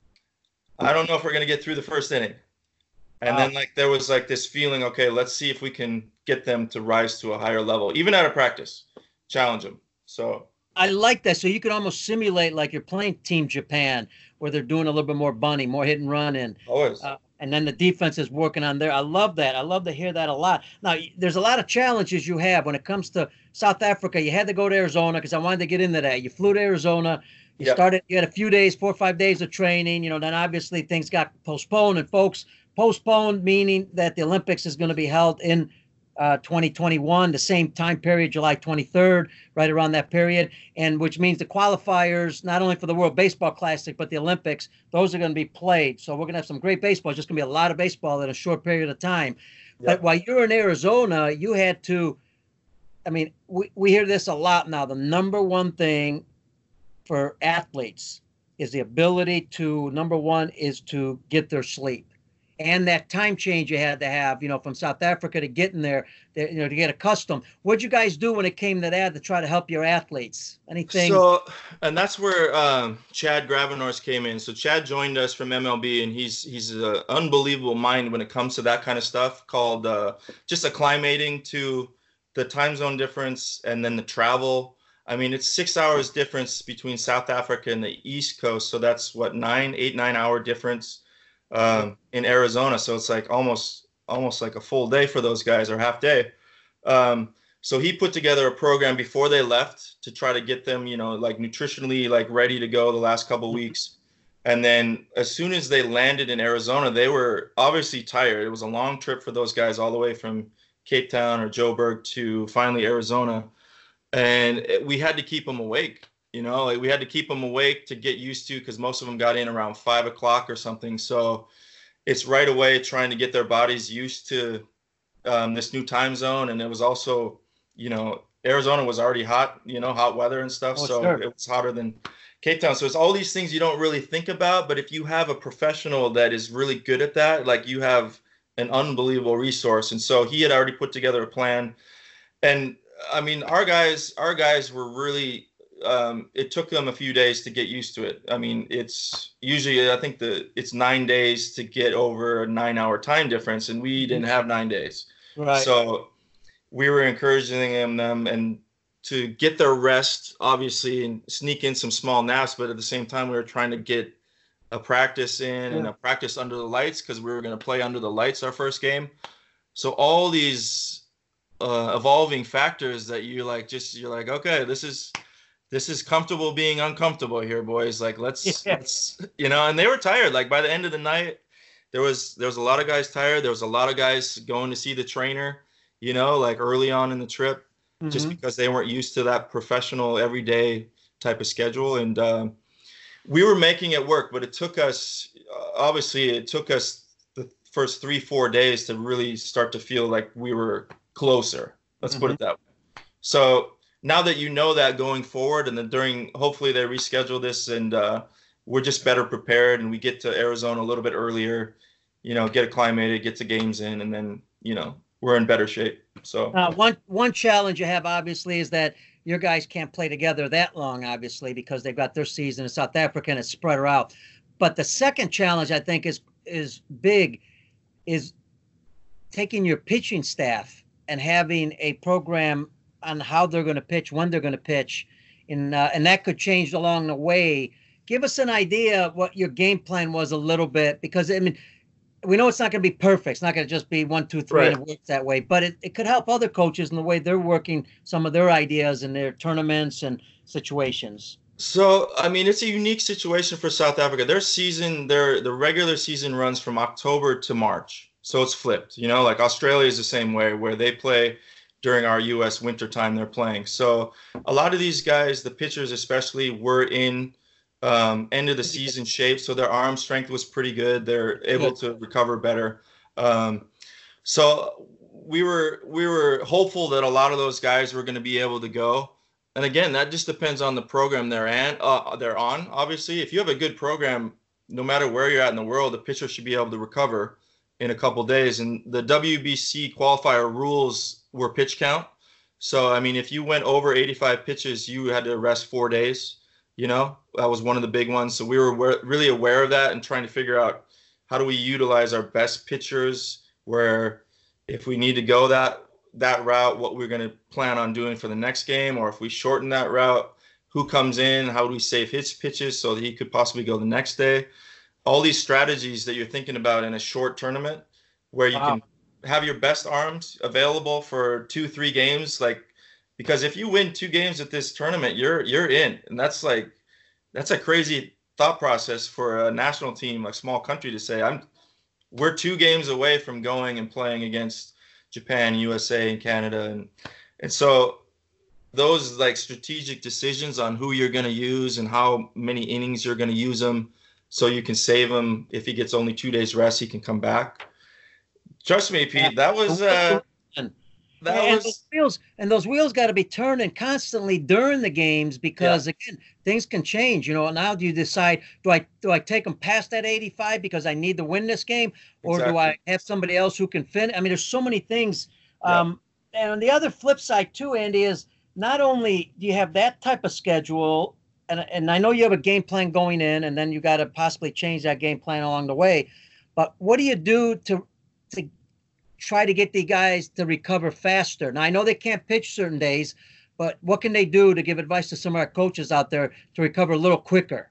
I don't know if we're going to get through the first inning. And wow. then like there was like this feeling, okay, let's see if we can get them to rise to a higher level, even out of practice, challenge them. So I like that. So you could almost simulate like you're playing Team Japan, where they're doing a little bit more bunny, more hit and run, and always. Uh, and then the defense is working on there. I love that. I love to hear that a lot. Now, there's a lot of challenges you have when it comes to South Africa. You had to go to Arizona because I wanted to get into that. You flew to Arizona. You yep. started. You had a few days, four or five days of training. You know, then obviously things got postponed. And folks, postponed meaning that the Olympics is going to be held in uh, twenty twenty-one, the same time period, July twenty-third, right around that period, and which means the qualifiers, not only for the World Baseball Classic, but the Olympics, those are going to be played. So we're going to have some great baseball. It's just going to be a lot of baseball in a short period of time. Yep. But while you're in Arizona, you had to, I mean, we, we hear this a lot now. The number one thing for athletes is the ability to, number one, is to get their sleep. And that time change you had to have, you know, from South Africa to getting there, you know, to get accustomed. What'd you guys do when it came to that to try to help your athletes? Anything? So, and that's where um, Chad Gravenors came in. So Chad joined us from M L B, and he's he's an unbelievable mind when it comes to that kind of stuff, called uh, just acclimating to the time zone difference and then the travel. I mean, it's six hours difference between South Africa and the East Coast. So that's what, nine, eight, nine hour difference um, in Arizona. So it's like almost, almost like a full day for those guys, or half day. Um, so he put together a program before they left to try to get them, you know, like nutritionally, like ready to go the last couple of weeks. And then as soon as they landed in Arizona, they were obviously tired. It was a long trip for those guys all the way from Cape Town or Joburg to finally Arizona. And we had to keep them awake, you know, like we had to keep them awake to get used to, because most of them got in around five o'clock or something. So it's right away trying to get their bodies used to um, this new time zone. And it was also, you know, Arizona was already hot, you know, hot weather and stuff. Oh, so sure. It was hotter than Cape Town. So it's all these things you don't really think about. But if you have a professional that is really good at that, like you have an unbelievable resource. And so he had already put together a plan. And I mean, our guys, our guys were really, um, it took them a few days to get used to it. I mean, it's usually, I think the, it's nine days to get over a nine hour time difference, and we didn't have nine days. Right. So we were encouraging them, them and to get their rest, obviously, and sneak in some small naps. But at the same time, we were trying to get a practice in Yeah. and a practice under the lights because we were going to play under the lights our first game. So all these uh, evolving factors that you like, just you're like, okay, this is this is comfortable being uncomfortable here, boys. Like let's Yeah. let's you know. And they were tired. Like by the end of the night, there was there was a lot of guys tired. There was a lot of guys going to see the trainer, you know, like early on in the trip, just Mhm. because they weren't used to that professional everyday type of schedule. And um, we were making it work, but it took us, uh, obviously, it took us the first three, four days to really start to feel like we were closer. Let's put it that way. So now that you know that going forward, and then during, hopefully they reschedule this and uh, we're just better prepared and we get to Arizona a little bit earlier, you know, get acclimated, get the games in, and then, you know, we're in better shape. So Uh, one one challenge you have obviously is that your guys can't play together that long, obviously, because they've got their season in South Africa and it's spread her out. But the second challenge I think is is big, is taking your pitching staff and having a program on how they're going to pitch, when they're going to pitch, and uh, and that could change along the way. Give us an idea of what your game plan was a little bit, because I mean, we know it's not going to be perfect. It's not going to just be one, two, three, Right. and it works that way. But it, it could help other coaches in the way they're working some of their ideas in their tournaments and situations. So, I mean, it's a unique situation for South Africa. Their season, their the regular season runs from October to March. So it's flipped, you know, like Australia is the same way, where they play during our U S winter time they're playing. So a lot of these guys, the pitchers especially, were in um, end of the season shape. So their arm strength was pretty good. They're able to recover better. Um, so we were we were hopeful that a lot of those guys were going to be able to go. And again, that just depends on the program they're in, uh, they're on. Obviously, if you have a good program, no matter where you're at in the world, the pitcher should be able to recover in a couple days. And the W B C qualifier rules were pitch count. So, I mean, if you went over eighty-five pitches, you had to rest four days. You know, that was one of the big ones. So we were aware, really aware of that and trying to figure out how do we utilize our best pitchers, where if we need to go that that route, what we're going to plan on doing for the next game, or if we shorten that route, who comes in, how do we save his pitches so that he could possibly go the next day. All these strategies that you're thinking about in a short tournament where you Wow. can have your best arms available for two, three games. Like, because if you win two games at this tournament, you're you're in. And that's like, that's a crazy thought process for a national team, a small country, to say, I'm we're two games away from going and playing against Japan, U S A, and Canada. And and so those like strategic decisions on who you're going to use and how many innings you're going to use them, so you can save him. If he gets only two days rest, he can come back. Trust me, Pete, that was uh, And, that and was those wheels and those wheels got to be turning constantly during the games, because again, things can change. You know, now do you decide, do I do I take them past that eighty-five because I need to win this game, or do I Exactly. have somebody else who can fin? I mean, there's so many things. Yeah. Um, and on the other flip side too, Andy, is not only do you have that type of schedule, and and I know you have a game plan going in, and then you got to possibly change that game plan along the way. But what do you do to to try to get the guys to recover faster? Now, I know they can't pitch certain days, but what can they do to give advice to some of our coaches out there to recover a little quicker?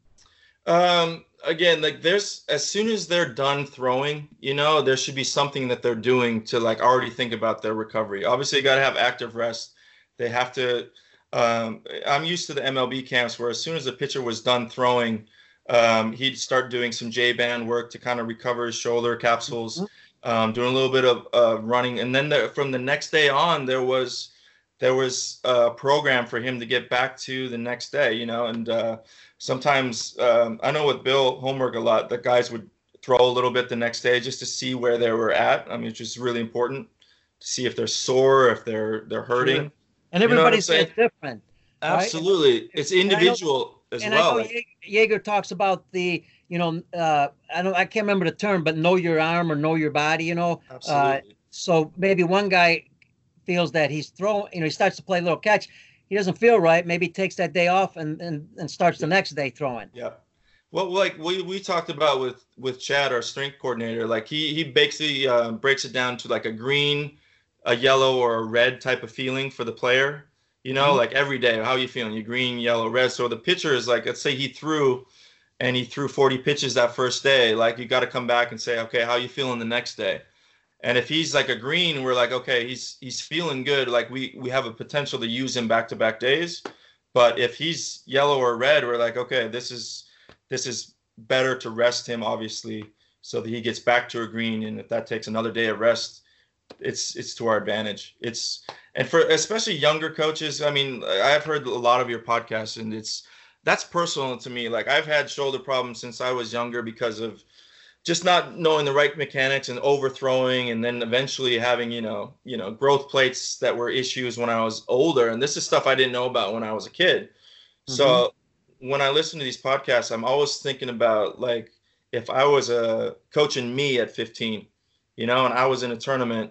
Um, again, like there's, as soon as they're done throwing, you know, there should be something that they're doing to like already think about their recovery. Obviously, you got to have active rest. They have to, um, I'm used to the M L B camps where as soon as the pitcher was done throwing, um, he'd start doing some J-band work to kind of recover his shoulder capsules, um, doing a little bit of uh, running. And then the, from the next day on, there was, there was a program for him to get back to the next day, you know, and uh, sometimes um, I know with Bill Holmberg a lot, the guys would throw a little bit the next day just to see where they were at. I mean, it's just really important to see if they're sore, if they're they're hurting. Sure. And You know what I'm everybody's saying? different. right? Absolutely, it's individual as And well. I know Like, Ye- Yeager talks about the, you know, uh, I don't, I can't remember the term, but know your arm or know your body, you know. Uh, absolutely. so maybe one guy feels that he's throwing, you know, he starts to play a little catch. He doesn't feel right. Maybe he takes that day off and, and, and starts the next day throwing. Yeah. Well, like we, we talked about with, with Chad, our strength coordinator, like he, he basically uh, breaks it down to like a green, a yellow, or a red type of feeling for the player. You know, Mhm. like every day, how are you feeling? You green, yellow, red. So the pitcher is like, let's say he threw and he threw forty pitches that first day, like you got to come back and say, okay, how you feeling the next day? And if he's like a green, we're like, okay, he's he's feeling good. Like we we have a potential to use him back to back days. But if he's yellow or red, we're like, okay, this is this is better to rest him, obviously, so that he gets back to a green. And if that takes another day of rest, it's it's to our advantage. It's and for especially younger coaches. I mean, I've heard a lot of your podcasts, and it's that's personal to me. Like I've had shoulder problems since I was younger because of just not knowing the right mechanics and overthrowing, and then eventually having, you know, you know, growth plates that were issues when I was older. And this is stuff I didn't know about when I was a kid. Mm-hmm. So when I listen to these podcasts, I'm always thinking about like, if I was a coaching me at fifteen, you know, and I was in a tournament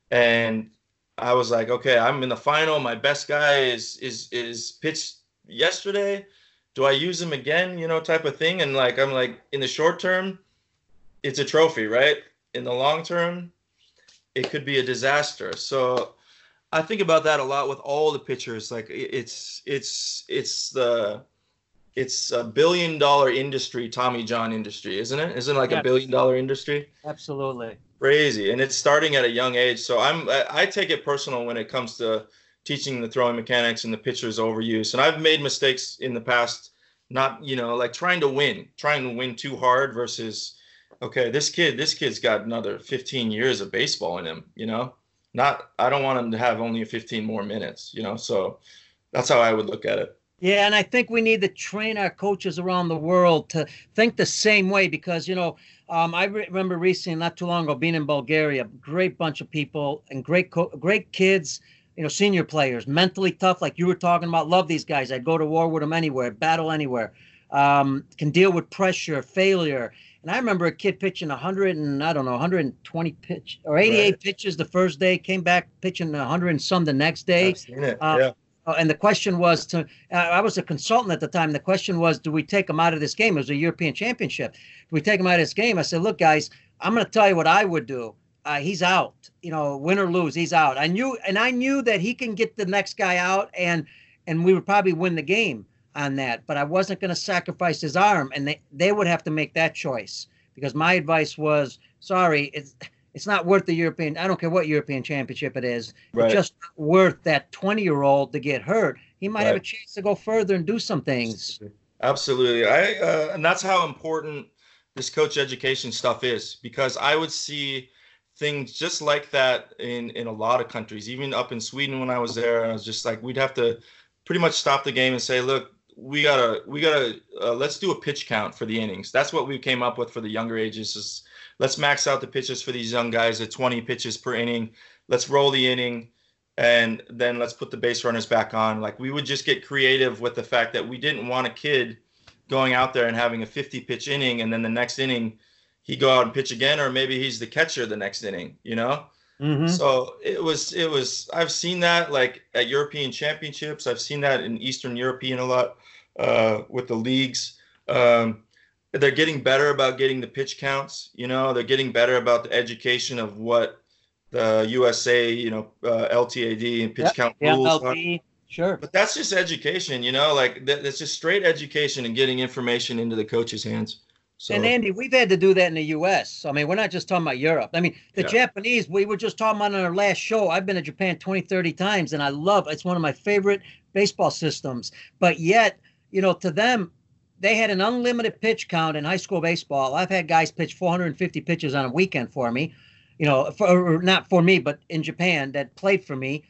and I was like, okay, I'm in the final. My best guy is, is, is pitched yesterday. Do I use him again? You know, type of thing. And like, I'm like, in the short term, it's a trophy, right? In the long term, it could be a disaster. So I think about that a lot with all the pitchers. Like it's it's it's the it's a billion dollar industry, Tommy John industry, isn't it? Isn't it like yeah. a billion dollar industry? Absolutely. Crazy. And it's starting at a young age. So I'm I, I take it personal when it comes to teaching the throwing mechanics and the pitcher's overuse. And I've made mistakes in the past, not, you know, like trying to win, trying to win too hard versus okay, this kid, this kid's got another fifteen years of baseball in him, you know, not, I don't want him to have only fifteen more minutes, you know, so that's how I would look at it. Yeah. And I think we need to train our coaches around the world to think the same way, because, you know, um, I re- remember recently, not too long ago, being in Bulgaria, great bunch of people and great, co- great kids, you know, senior players, mentally tough, like you were talking about. Love these guys. I'd go to war with them anywhere, battle anywhere, um, can deal with pressure, failure. And I remember a kid pitching one hundred and I don't know, one hundred twenty pitch or eighty-eight right. pitches the first day, came back pitching one hundred and some the next day. I've seen it. Uh, yeah. And the question was to, uh, I was a consultant at the time. The question was, do we take him out of this game? It was a European championship. Do we take him out of this game? I said, look, guys, I'm going to tell you what I would do. Uh, he's out, you know, win or lose, he's out. I knew, and I knew that he can get the next guy out and, and we would probably win the game on that, but I wasn't going to sacrifice his arm, and they, they would have to make that choice. Because my advice was, sorry, it's it's not worth the European. I don't care what European championship it is. Right. It's just not worth that twenty-year-old to get hurt. He might right. have a chance to go further and do some things. Absolutely. I uh, and that's how important this coach education stuff is, because I would see things just like that in, in a lot of countries, even up in Sweden when I was there. I was just like, we'd have to pretty much stop the game and say, look, we gotta, we gotta, uh, let's do a pitch count for the innings. That's what we came up with for the younger ages. Is let's max out the pitches for these young guys at twenty pitches per inning. Let's roll the inning, and then let's put the base runners back on. Like we would just get creative with the fact that we didn't want a kid going out there and having a fifty pitch inning, and then the next inning he go out and pitch again, or maybe he's the catcher the next inning, you know? Mm-hmm. So it was, it was, I've seen that like at European championships. I've seen that in Eastern European a lot uh, with the leagues. Um, they're getting better about getting the pitch counts, you know, they're getting better about the education of what the U S A, you know, uh, L T A D and pitch yep. count yeah, rules. L T, sure. But that's just education, you know, like that, that's just straight education and getting information into the coach's hands. So. And Andy, we've had to do that in the U S. I mean, we're not just talking about Europe. I mean, the yeah. Japanese, we were just talking about on our last show. I've been to Japan twenty, thirty times, and I love it. It's one of my favorite baseball systems. But yet, you know, to them, they had an unlimited pitch count in high school baseball. I've had guys pitch four hundred fifty pitches on a weekend for me, you know, for, or not for me, but in Japan that played for me.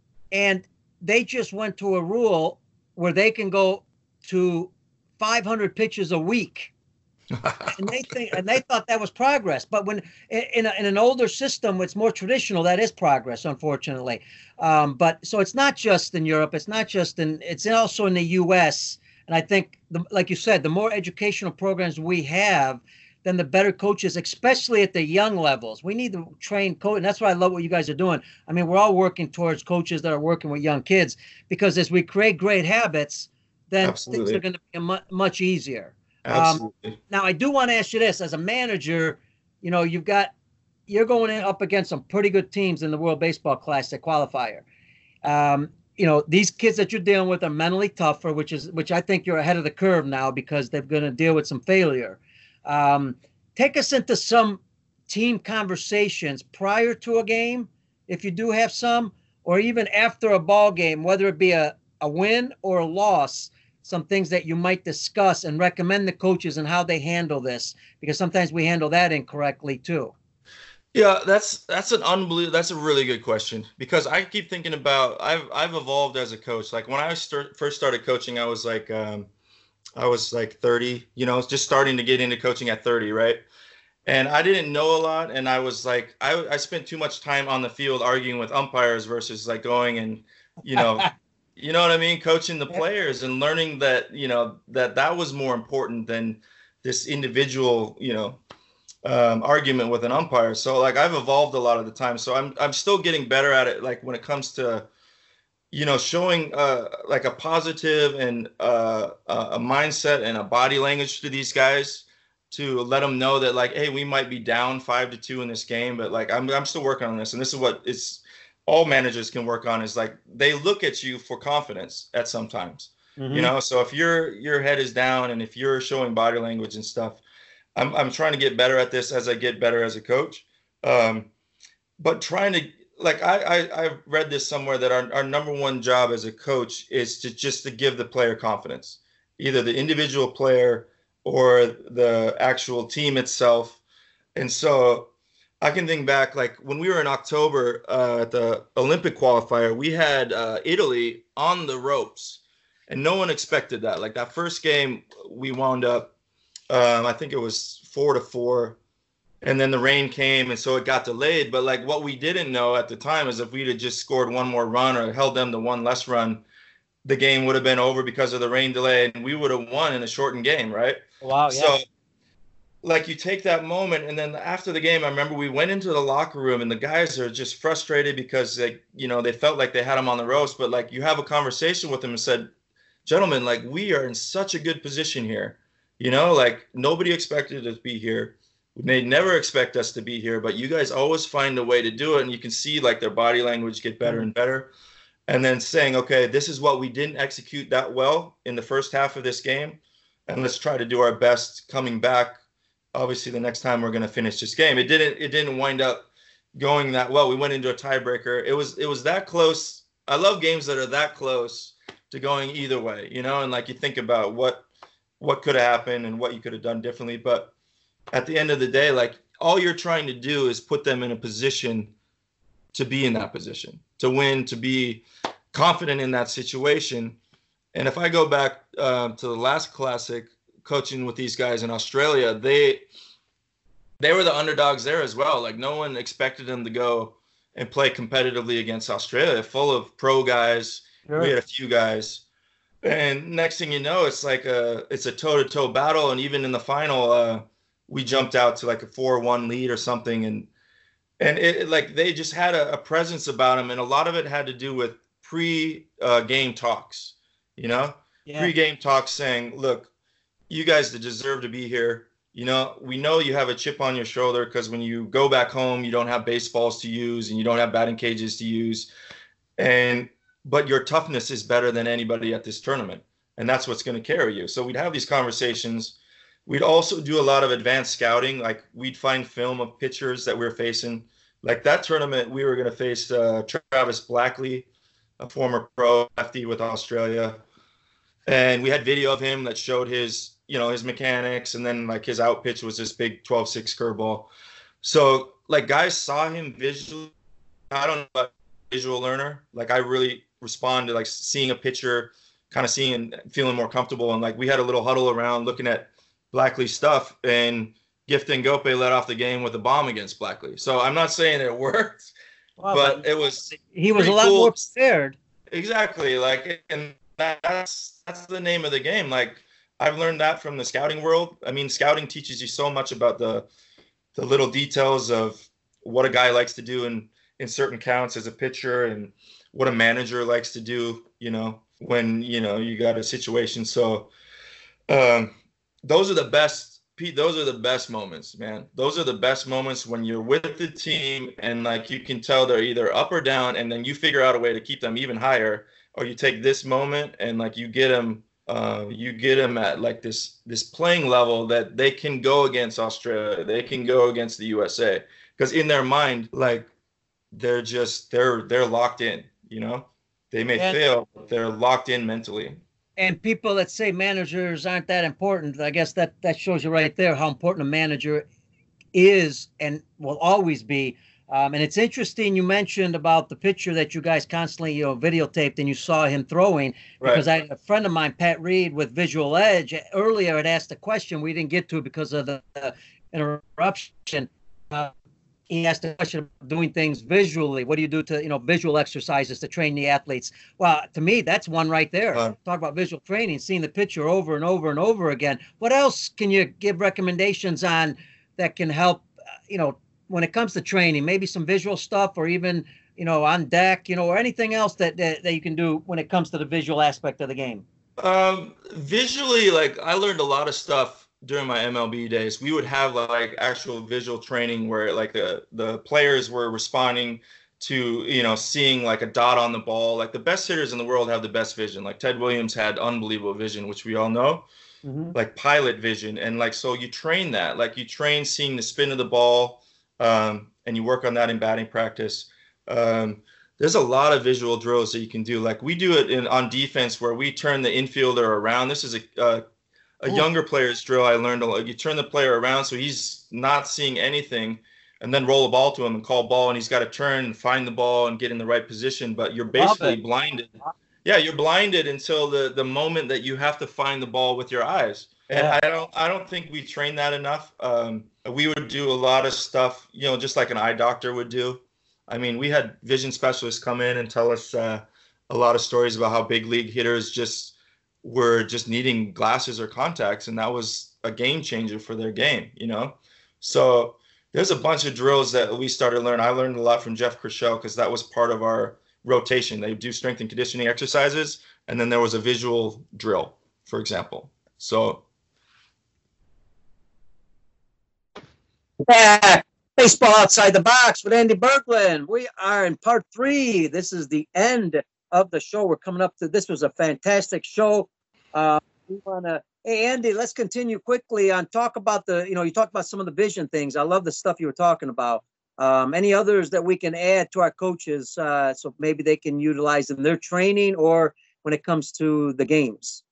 And they just went to a rule where they can go to five hundred pitches a week. and they think, and they thought that was progress. But when in, a, in an older system, it's more traditional. That is progress, unfortunately. Um, but so it's not just in Europe. It's not just in. It's also in the U S. And I think, the, like you said, the more educational programs we have, then the better coaches, especially at the young levels. We need to train coach, and that's why I love what you guys are doing. I mean, we're all working towards coaches that are working with young kids, because as we create great habits, then Absolutely. things are going to be mu- much easier. Absolutely. Um, now, I do want to ask you this. As a manager, you know, you've got, you're going in up against some pretty good teams in the World Baseball Classic qualifier. Um, you know, these kids that you're dealing with are mentally tougher, which is which I think you're ahead of the curve now because they're going to deal with some failure. Um, take us into some team conversations prior to a game, if you do have some, or even after a ball game, whether it be a, a win or a loss, some things that you might discuss and recommend the coaches and how they handle this, because sometimes we handle that incorrectly too. Yeah, that's that's an unbelievable. That's a really good question because I keep thinking about I've I've evolved as a coach. Like when I start, first started coaching, I was like um, I was like thirty. You know, just starting to get into coaching at thirty, right? And I didn't know a lot, and I was like I I spent too much time on the field arguing with umpires versus like going and you know you know what I mean, coaching the players and learning that you know that that was more important than this individual you know. Um, argument with an umpire. So like I've evolved a lot of the time. So I'm I'm still getting better at it. Like when it comes to, you know, showing uh, like a positive and uh, a mindset and a body language to these guys to let them know that like, hey, we might be down five to two in this game, but like I'm I'm still working on this. And this is what it's all managers can work on is like they look at you for confidence at sometimes. Mm-hmm. You know, so if your your head is down and if you're showing body language and stuff. I'm I'm trying to get better at this as I get better as a coach, um, but trying to like I, I I've read this somewhere that our, our number one job as a coach is to just to give the player confidence, either the individual player or the actual team itself. And so I can think back like when we were in October uh, at the Olympic qualifier, we had uh, Italy on the ropes, and no one expected that. Like that first game, we wound up. Um, I think it was four to four, and then the rain came, and so it got delayed. But like what we didn't know at the time is if we'd have just scored one more run or held them to one less run, the game would have been over because of the rain delay, and we would have won in a shortened game, right? Wow, yeah. So, like you take that moment, and then after the game, I remember we went into the locker room, and the guys are just frustrated because they, you know, they felt like they had them on the ropes. But like you have a conversation with them and said, "Gentlemen, like we are in such a good position here." You know, like nobody expected us to be here. They never expect us to be here, but you guys always find a way to do it. And you can see like their body language get better and better. And then saying, okay, this is what we didn't execute that well in the first half of this game. And let's try to do our best coming back. Obviously, the next time we're going to finish this game. It didn't it didn't wind up going that well. We went into a tiebreaker. It was it was that close. I love games that are that close to going either way, you know, and like you think about what what could have happened and what you could have done differently. But at the end of the day, like all you're trying to do is put them in a position to be in that position, to win, to be confident in that situation. And if I go back uh, to the last Classic, coaching with these guys in Australia, they they were the underdogs there as well. Like no one expected them to go and play competitively against Australia, full of pro guys. Sure. We had a few guys. And next thing you know, it's like a it's a toe-to-toe battle. And even in the final, uh, we jumped out to like a four one lead or something. And and it like they just had a, a presence about them. And a lot of it had to do with pre-game uh, talks, you know, yeah. pre-game talks saying, look, you guys that deserve to be here, you know, we know you have a chip on your shoulder because when you go back home, you don't have baseballs to use and you don't have batting cages to use. And but your toughness is better than anybody at this tournament. And that's what's going to carry you. So we'd have these conversations. We'd also do a lot of advanced scouting. Like we'd find film of pitchers that we we're facing. Like that tournament, we were going to face uh, Travis Blackley, a former pro lefty with Australia. And we had video of him that showed his, you know, his mechanics. And then like his out pitch was this big twelve six curveball. So like guys saw him visually. I don't know about visual learner. Like I really respond to like seeing a picture, kind of seeing and feeling more comfortable. And like we had a little huddle around looking at Blackley's stuff, and Gift Ngope led off the game with a bomb against Blackley. So I'm not saying it worked, wow, but, but it was he was a lot cool. more prepared. Exactly. Like, and that's that's the name of the game. Like I've learned that from the scouting world. I mean, scouting teaches you so much about the the little details of what a guy likes to do in in certain counts as a pitcher, and what a manager likes to do, you know, when, you know, you got a situation. So um, those are the best, Pete, those are the best moments, man. Those are the best moments when you're with the team and like you can tell they're either up or down, and then you figure out a way to keep them even higher or you take this moment and like you get them, uh, you get them at like this this playing level that they can go against Australia, they can go against the U S A, because in their mind, like they're just they're they're locked in. You know, they may And fail, but they're locked in mentally. and people that say managers aren't that important, I guess that that shows you right there how important a manager is and will always be. Um, and it's interesting you mentioned about the picture that you guys constantly, you know, videotaped and you saw him throwing, because Right. I, a friend of mine, Pat Reed with Visual Edge, earlier had asked a question we didn't get to because of the uh, interruption. Uh, he asked a question about doing things visually. What do you do to, you know, visual exercises to train the athletes? Well, to me, that's one right there. Uh, Talk about visual training, seeing the picture over and over and over again. What else can you give recommendations on that can help, uh, you know, when it comes to training, maybe some visual stuff, or even, you know, on deck, you know, or anything else that, that, that you can do when it comes to the visual aspect of the game? Um, visually, like I learned a lot of stuff during my M L B days. We would have like actual visual training where like the the players were responding to, you know, seeing like a dot on the ball. Like the best hitters in the world have the best vision. Like Ted Williams had unbelievable vision, which we all know, Mm-hmm. like pilot vision. And like so you train that. Like you train seeing the spin of the ball, um, and you work on that in batting practice. Um, there's a lot of visual drills that you can do. Like we do it in on defense where we turn the infielder around. This is a uh, a Oh, younger player's drill I learned. A lot. You turn the player around so he's not seeing anything, and then roll a ball to him and call ball, and he's got to turn and find the ball and get in the right position. But you're love basically it. blinded. Yeah, you're blinded until the the moment that you have to find the ball with your eyes. And Yeah. I don't I don't think we train that enough. Um, we would do a lot of stuff, you know, just like an eye doctor would do. I mean, we had vision specialists come in and tell us uh, a lot of stories about how big league hitters just were just needing glasses or contacts, and that was a game changer for their game, you know? So there's a bunch of drills that we started to learn. I learned a lot from Jeff Kershell because that was part of our rotation. They do strength and conditioning exercises, and then there was a visual drill, for example. So Back. Baseball Outside the Box with Andy Berglund. We are in part three. This is the end of the show. We're coming up to this. Was a fantastic show. Uh, we want to, hey, Andy, let's continue quickly on talk about the, you know, you talked about some of the vision things. I love the stuff you were talking about. Um, any others that we can add to our coaches uh, so maybe they can utilize in their training or when it comes to the games?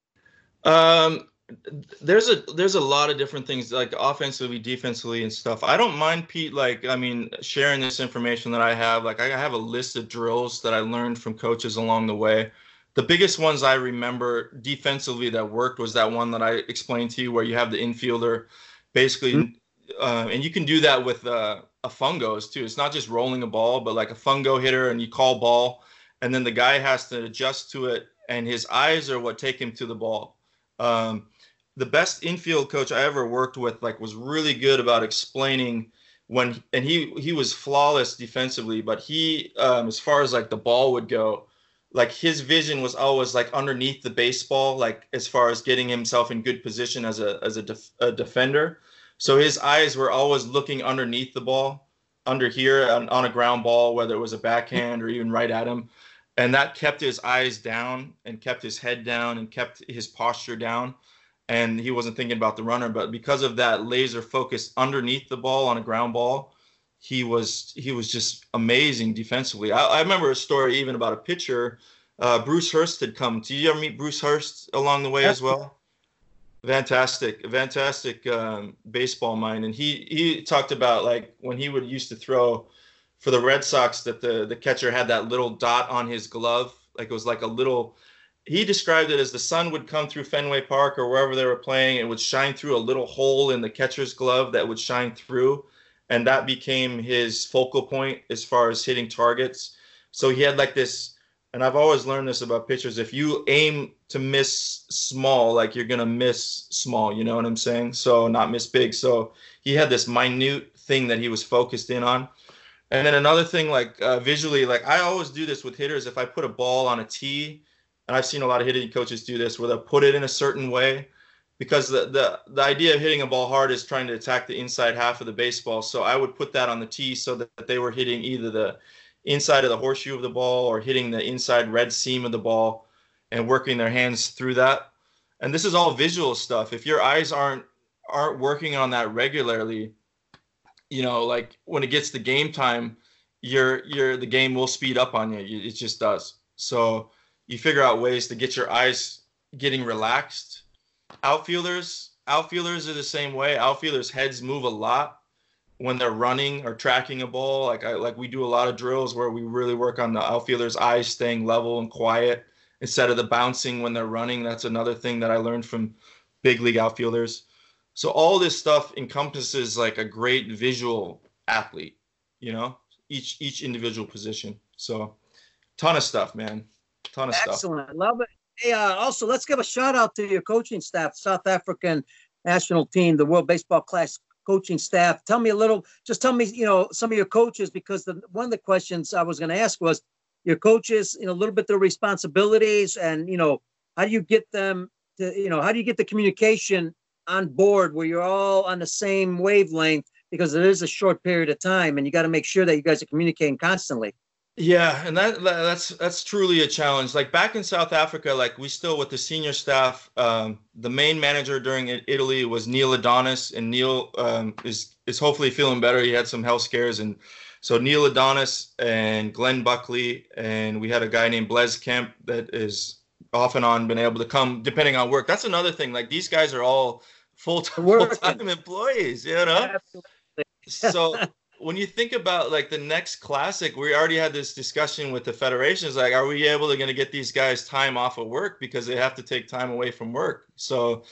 Um, there's a there's a lot of different things like offensively, defensively, and stuff. I don't mind, Pete. Like, I mean, sharing this information that I have. Like, I have a list of drills that I learned from coaches along the way. The biggest ones I remember defensively that worked was that one that I explained to you, where you have the infielder, basically, mm-hmm. uh, and you can do that with uh, a fungos too. It's not just rolling a ball, but like a fungo hitter, and you call ball, and then the guy has to adjust to it, and his eyes are what take him to the ball. Um, the best infield coach I ever worked with, like, was really good about explaining when, and he, he was flawless defensively, but he, um, as far as like the ball would go, like his vision was always like underneath the baseball, like as far as getting himself in good position as a, as a, def, a defender. So his eyes were always looking underneath the ball, under here on, on a ground ball, whether it was a backhand or even right at him. And that kept his eyes down and kept his head down and kept his posture down. And he wasn't thinking about the runner, but because of that laser focus underneath the ball on a ground ball, he was he was just amazing defensively. I, I remember a story even about a pitcher. Uh, Bruce Hurst had come. Did you ever meet Bruce Hurst along the way as well? Fantastic, fantastic um, baseball mind. And he he talked about like when he would used to throw for the Red Sox that the the catcher had that little dot on his glove, like it was like a little. He described it as the sun would come through Fenway Park or wherever they were playing. It would shine through a little hole in the catcher's glove that would shine through. And that became his focal point as far as hitting targets. So he had like this, and I've always learned this about pitchers. If you aim to miss small, like you're going to miss small, you know what I'm saying? So not miss big. So he had this minute thing that he was focused in on. And then another thing, like uh, visually, like I always do this with hitters. If I put a ball on a tee, and I've seen a lot of hitting coaches do this where they'll put it in a certain way, because the, the, the idea of hitting a ball hard is trying to attack the inside half of the baseball. So I would put that on the tee so that they were hitting either the inside of the horseshoe of the ball or hitting the inside red seam of the ball and working their hands through that. And this is all visual stuff. If your eyes aren't aren't working on that regularly, you know, like when it gets to game time, your your the game will speed up on you. It just does. So you figure out ways to get your eyes getting relaxed. Outfielders, outfielders are the same way. Outfielders' heads move a lot when they're running or tracking a ball. Like I like we do a lot of drills where we really work on the outfielders' eyes staying level and quiet instead of the bouncing when they're running. That's another thing that I learned from big league outfielders. So all this stuff encompasses like a great visual athlete, you know, each each individual position. So ton of stuff, man. Ton of Excellent. stuff. Excellent. Love it. Hey, uh, also, let's give a shout out to your coaching staff, South African national team, the World Baseball Class coaching staff. Tell me a little, just tell me, you know, some of your coaches, because the, one of the questions I was going to ask was your coaches, you know, a little bit their responsibilities and, you know, how do you get them to, you know, how do you get the communication on board where you're all on the same wavelength, because it is a short period of time and you got to make sure that you guys are communicating constantly. Yeah, and that that's that's truly a challenge. Like back in South Africa, like we still with the senior staff, um, the main manager during Italy was Neil Adonis, and Neil um, is is hopefully feeling better. He had some health scares, and so Neil Adonis and Glenn Buckley, and we had a guy named Blaise Kemp that is off and on been able to come depending on work. That's another thing. Like these guys are all full-time, full-time employees, you know. Absolutely. So when you think about like the next classic, we already had this discussion with the federations. Like, are we able to going to get these guys time off of work because they have to take time away from work? So,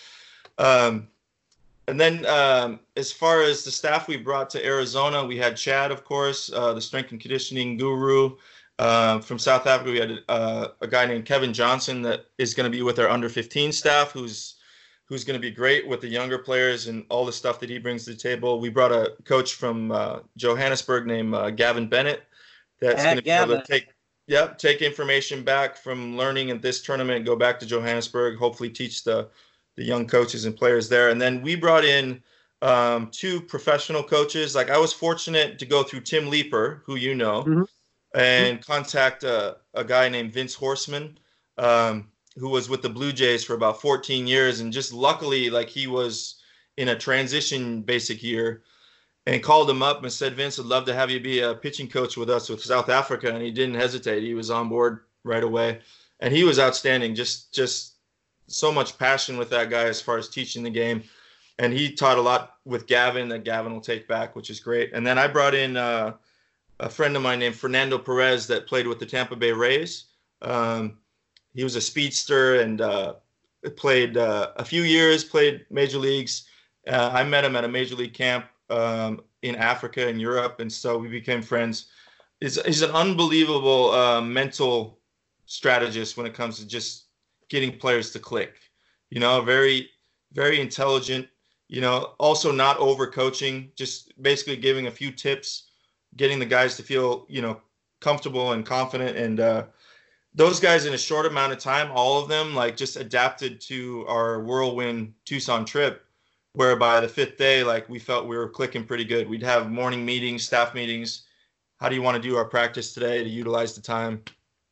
um, and then um, as far as the staff we brought to Arizona, we had Chad, of course, uh, the strength and conditioning guru. Uh, from South Africa, we had uh, a guy named Kevin Johnson that is going to be with our under fifteen staff, who's who's going to be great with the younger players and all the stuff that he brings to the table. We brought a coach from uh, Johannesburg named uh, Gavin Bennett that's going to be able to take, yeah, take information back from learning at this tournament, go back to Johannesburg, hopefully teach the, the young coaches and players there. And then we brought in um, two professional coaches. Like I was fortunate to go through Tim Leeper, who you know, mm-hmm. and mm-hmm. contact a, a guy named Vince Horseman, um, who was with the Blue Jays for about fourteen years. And just luckily, like he was in a transition basic year, and called him up and said, Vince, I'd love to have you be a pitching coach with us with South Africa. And he didn't hesitate. He was on board right away. And he was outstanding. Just, just so much passion with that guy as far as teaching the game. And he taught a lot with Gavin that Gavin will take back, which is great. And then I brought in uh, a friend of mine named Fernando Perez that played with the Tampa Bay Rays. Um, He was a speedster and uh, played uh, a few years, played major leagues. Uh, I met him at a major league camp um, in Africa and Europe, and so we became friends. He's, he's an unbelievable uh, mental strategist when it comes to just getting players to click. You know, very, very intelligent, you know, also not over-coaching, just basically giving a few tips, getting the guys to feel, you know, comfortable and confident. And uh, those guys in a short amount of time, all of them like just adapted to our whirlwind Tucson trip, where by the fifth day, like we felt we were clicking pretty good. We'd have morning meetings, staff meetings. How do you want to do our practice today to utilize the time,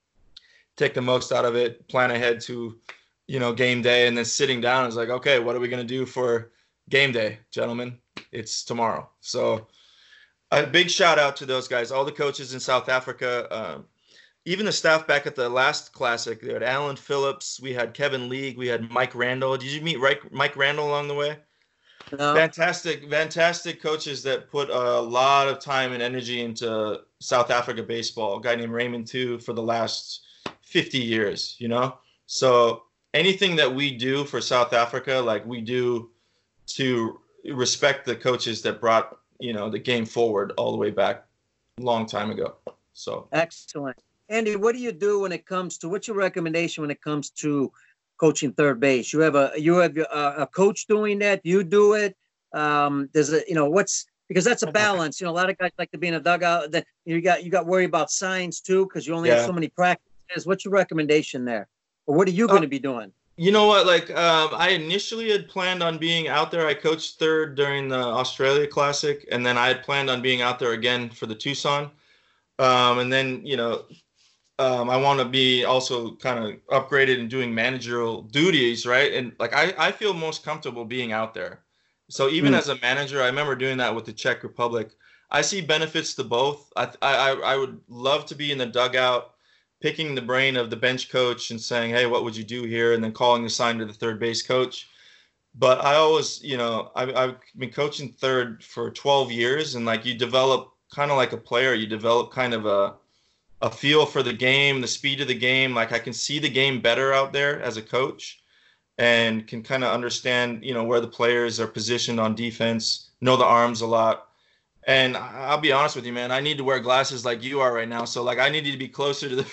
take the most out of it, plan ahead to, you know, game day, and then sitting down is like, okay, what are we going to do for game day, gentlemen? It's tomorrow. So a big shout out to those guys, all the coaches in South Africa, um, even the staff back at the last classic. We had Alan Phillips, we had Kevin League, we had Mike Randall. Did you meet Mike Randall along the way? No. Fantastic, fantastic coaches that put a lot of time and energy into South Africa baseball. A guy named Raymond too for the last fifty years, you know? So anything that we do for South Africa, like we do to respect the coaches that brought, you know, the game forward all the way back a long time ago. So excellent. Andy, what do you do when it comes to, what's your recommendation when it comes to coaching third base? You have a, you have a, a coach doing that. You do it. Um, there's a, you know, what's, because that's a balance. You know, a lot of guys like to be in a dugout. That you got, you got worry about signs too, because you only yeah. have so many practices. What's your recommendation there? Or what are you uh, going to be doing? You know what? Like, um, I initially had planned on being out there. I coached third during the Australia Classic, and then I had planned on being out there again for the Tucson. Um, and then, you know, um, I want to be also kind of upgraded and doing managerial duties, right? And like I, I feel most comfortable being out there. So even Mm. as a manager, I remember doing that with the Czech Republic. I see benefits to both. I, I, I would love to be in the dugout, picking the brain of the bench coach and saying, hey, what would you do here? And then calling the sign to the third base coach. But I always, you know, I, I've been coaching third for twelve years, and like you develop kind of like a player, you develop kind of a a feel for the game, the speed of the game. Like I can see the game better out there as a coach, and can kind of understand, you know, where the players are positioned on defense, know the arms a lot. And I'll be honest with you, man, I need to wear glasses like you are right now. So like I needed to be closer to the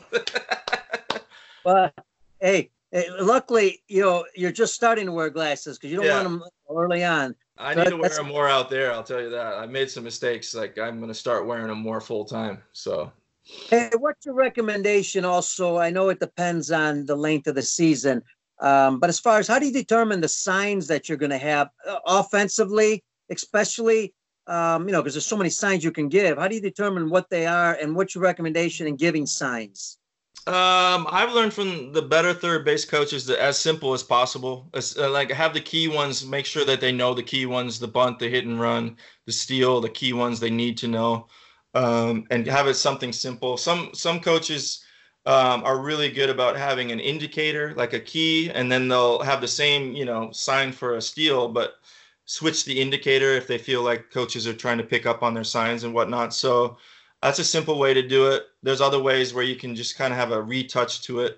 field. Well, hey, hey, luckily, you know, you're just starting to wear glasses because you don't Yeah. want them early on. I So need that- to wear that's- them more out there. I'll tell you that. I made some mistakes. Like I'm going to start wearing them more full time. So Hey, what's your recommendation also? I know it depends on the length of the season, um, but as far as how do you determine the signs that you're going to have uh, offensively, especially, um, you know, because there's so many signs you can give. How do you determine what they are, and what's your recommendation in giving signs? Um, I've learned from the better third base coaches that as simple as possible, as, uh, like have the key ones, make sure that they know the key ones, the bunt, the hit and run, the steal, the key ones they need to know, um, and have it something simple. Some some coaches um, are really good about having an indicator, like a key, and then they'll have the same, you know, sign for a steal, but switch the indicator if they feel like coaches are trying to pick up on their signs and whatnot. So that's a simple way to do it. There's other ways where you can just kind of have a retouch to it.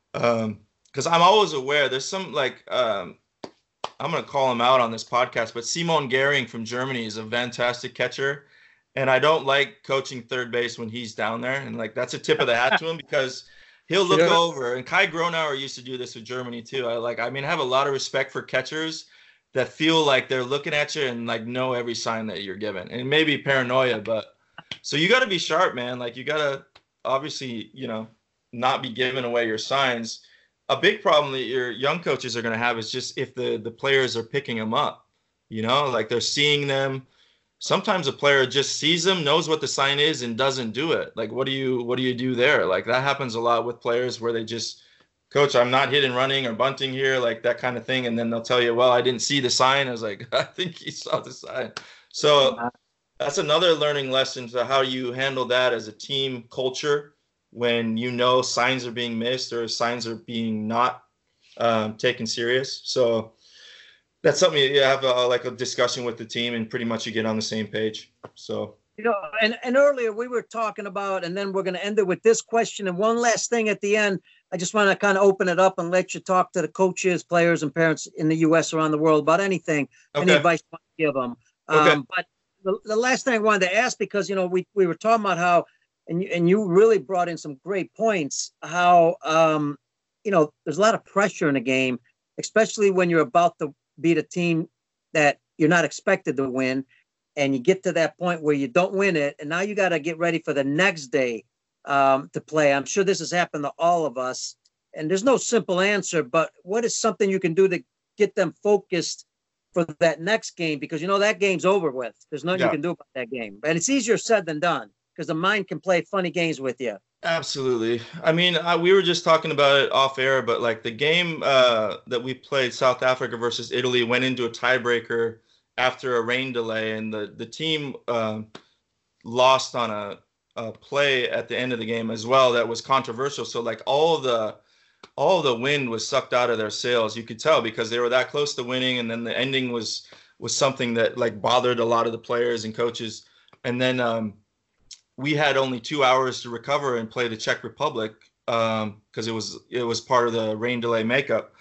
Um, because I'm always aware there's some like um, I'm gonna call him out on this podcast, but Simon Gehring from Germany is a fantastic catcher, and I don't like coaching third base when he's down there. And like that's a tip of the hat to him because he'll look Sure. over. And Kai Gronauer used to do this with Germany too. I like I mean I have a lot of respect for catchers that feel like they're looking at you and like know every sign that you're given. And maybe paranoia, but so you got to be sharp, man. Like you got to obviously, you know, not be giving away your signs. A big problem that your young coaches are going to have is just if the the players are picking them up, you know, like they're seeing them. Sometimes a player just sees them, knows what the sign is, and doesn't do it. Like, what do you what do you do there? Like that happens a lot with players where they just, coach, I'm not hitting, running, or bunting here, like that kind of thing, and then they'll tell you, well, I didn't see the sign. I was like, I think you saw the sign. So that's another learning lesson to how you handle that as a team culture when you know signs are being missed or signs are being not um, taken serious. So that's something you have a, like a discussion with the team and pretty much you get on the same page. So, You know, and, and earlier we were talking about, and then we're going to end it with this question. And one last thing at the end, I just want to kind of open it up and let you talk to the coaches, players, and parents in the U S around the world about anything, any okay. advice you want to give them. Okay. Um, but the, the last thing I wanted to ask, because, you know, we, we were talking about how, and you, and you really brought in some great points, how, um, you know, there's a lot of pressure in a game, especially when you're about to beat a team that you're not expected to win. And you get to that point where you don't win it, and now you got to get ready for the next day um, to play. I'm sure this has happened to all of us, and there's no simple answer, but what is something you can do to get them focused for that next game? Because, you know, that game's over with. There's nothing Yeah. you can do about that game. And it's easier said than done because the mind can play funny games with you. Absolutely. I mean, I, we were just talking about it off air, but like the game uh, that we played, South Africa versus Italy, went into a tiebreaker after a rain delay, and the the team um, lost on a, a play at the end of the game as well that was controversial. So like all of the all of the wind was sucked out of their sails. You could tell because they were that close to winning, and then the ending was was something that like bothered a lot of the players and coaches. And then um, we had only two hours to recover and play the Czech Republic because um, it was it was part of the rain delay makeup.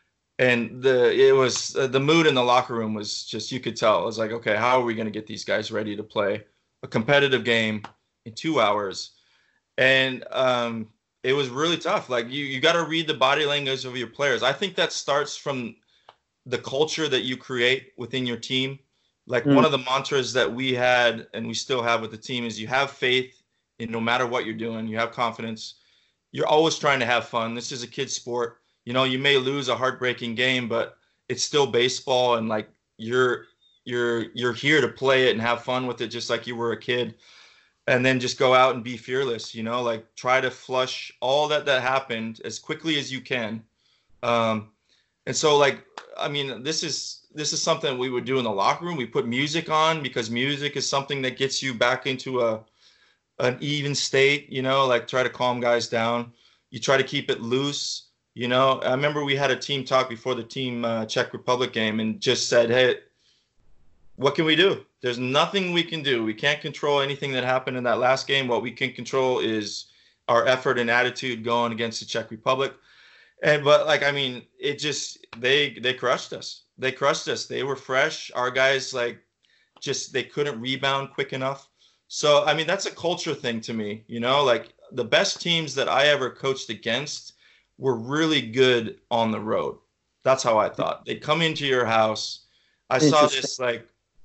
And the it was uh, the mood in the locker room was just, you could tell. It was like, okay, how are we going to get these guys ready to play a competitive game in two hours? And um, it was really tough. Like you, you got to read the body language of your players. I think that starts from the culture that you create within your team. Like Mm. one of the mantras that we had and we still have with the team is you have faith in no matter what you're doing. You have confidence. You're always trying to have fun. This is a kid's sport. You know, you may lose a heartbreaking game, but it's still baseball, and like you're you're you're here to play it and have fun with it, just like you were a kid. and then just go out and be fearless, you know, like try to flush all that that happened as quickly as you can. Um, and so like, I mean, this is, this is something we would do in the locker room. We put music on because music is something that gets you back into a, an even state, you know, like try to calm guys down. You try to keep it loose. You know, I remember we had a team talk before the team uh, Czech Republic game and just said, hey, what can we do? There's nothing we can do. We can't control anything that happened in that last game. What we can control is our effort and attitude going against the Czech Republic. And but like, I mean, it just, they they crushed us. They crushed us. They were fresh. Our guys, like, just, they couldn't rebound quick enough. So, I mean, that's a culture thing to me, you know, like the best teams that I ever coached against were really good on the road. That's how I thought. They'd come into your house. I saw this like,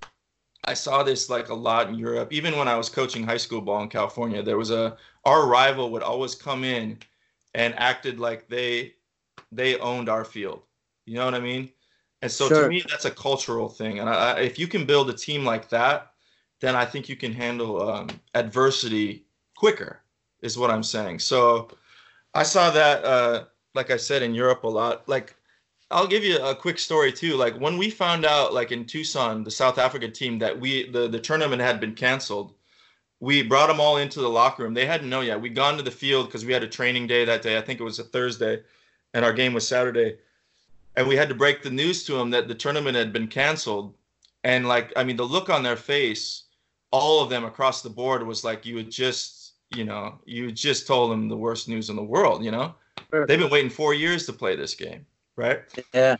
I saw this like a lot in Europe. Even when I was coaching high school ball in California, there was a, our rival would always come in and acted like they, they owned our field. You know what I mean? And so sure. To me, that's a cultural thing. And I, if you can build a team like that, then I think you can handle um, adversity quicker, is what I'm saying. So I saw that, uh, like I said, in Europe a lot. Like, I'll give you a quick story too. Like when we found out, like in Tucson, the South Africa team, that we the, the tournament had been canceled, we brought them all into the locker room. They hadn't known yet. We'd gone to the field because we had a training day that day. I think it was a Thursday, and our game was Saturday. And we had to break the news to them that the tournament had been canceled. And like, I mean, the look on their face, all of them across the board was like, you had just, you know, you just told them the worst news in the world, you know? Sure. They've been waiting four years to play this game, right? Yeah.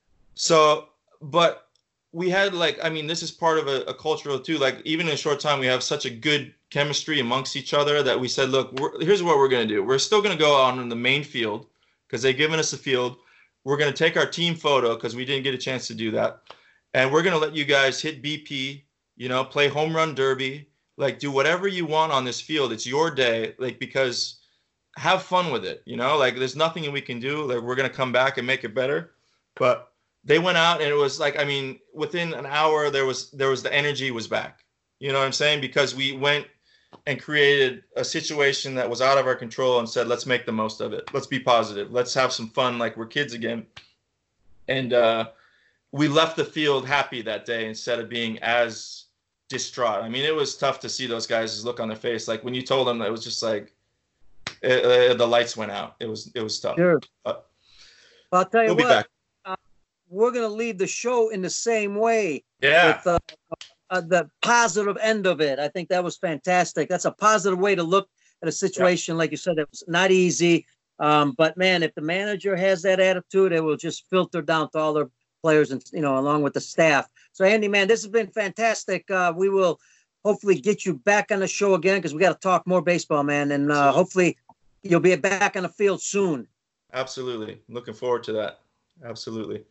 So, but we had like, I mean, this is part of a, a cultural too. Like even in a short time, we have such a good chemistry amongst each other that we said, look, we're, here's what we're going to do. We're still going to go on in the main field because they've given us a field. We're going to take our team photo because we didn't get a chance to do that. And we're going to let you guys hit B P, you know, play home run derby, like do whatever you want on this field. It's your day, like, because have fun with it, you know, like there's nothing we can do. Like we're going to come back and make it better. But they went out and it was like, I mean, within an hour, there was, there was the energy was back. You know what I'm saying? Because we went and created a situation that was out of our control and said, let's make the most of it. Let's be positive. Let's have some fun like we're kids again. And uh, we left the field happy that day instead of being as distraught. I mean, it was tough to see those guys' look on their face. Like when you told them, that it was just like it, uh, the lights went out. It was, it was tough. Sure. But well, I'll tell you we'll be what, back. Uh, we're going to leave the show in the same way. Yeah. With, uh, Uh, the positive end of it. I think that was fantastic. That's a positive way to look at a situation. Yeah. Like you said, it was not easy. Um, but man, if the manager has that attitude, it will just filter down to all their players and, you know, along with the staff. So Andy, man, this has been fantastic. Uh, we will hopefully get you back on the show again because we got to talk more baseball, man. And uh, hopefully you'll be back on the field soon. Absolutely. Looking forward to that. Absolutely.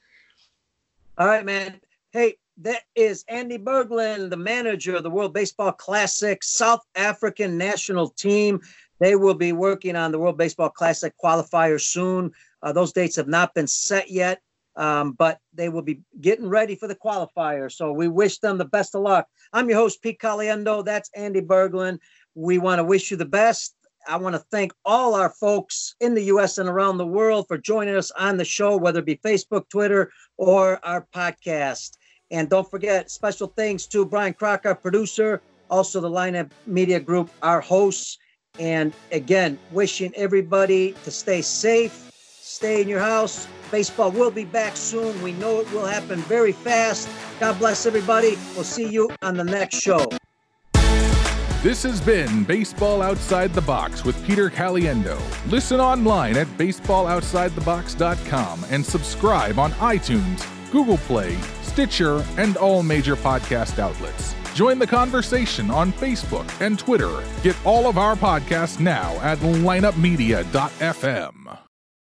All right, man. Hey, that is Andy Berglund, the manager of the World Baseball Classic South African national team. They will be working on the World Baseball Classic qualifier soon. Uh, those dates have not been set yet, um, but they will be getting ready for the qualifier. So we wish them the best of luck. I'm your host, Pete Caliendo. That's Andy Berglund. We want to wish you the best. I want to thank all our folks in the U S and around the world for joining us on the show, whether it be Facebook, Twitter, or our podcast. And don't forget, special thanks to Brian Crocker, our producer, also the Lineup Media Group, our hosts. And again, wishing everybody to stay safe, stay in your house. Baseball will be back soon. We know it will happen very fast. God bless everybody. We'll see you on the next show. This has been Baseball Outside the Box with Peter Caliendo. Listen online at baseball outside the box dot com and subscribe on iTunes, Google Play, Stitcher, and all major podcast outlets. Join the conversation on Facebook and Twitter. Get all of our podcasts now at lineup media dot f m.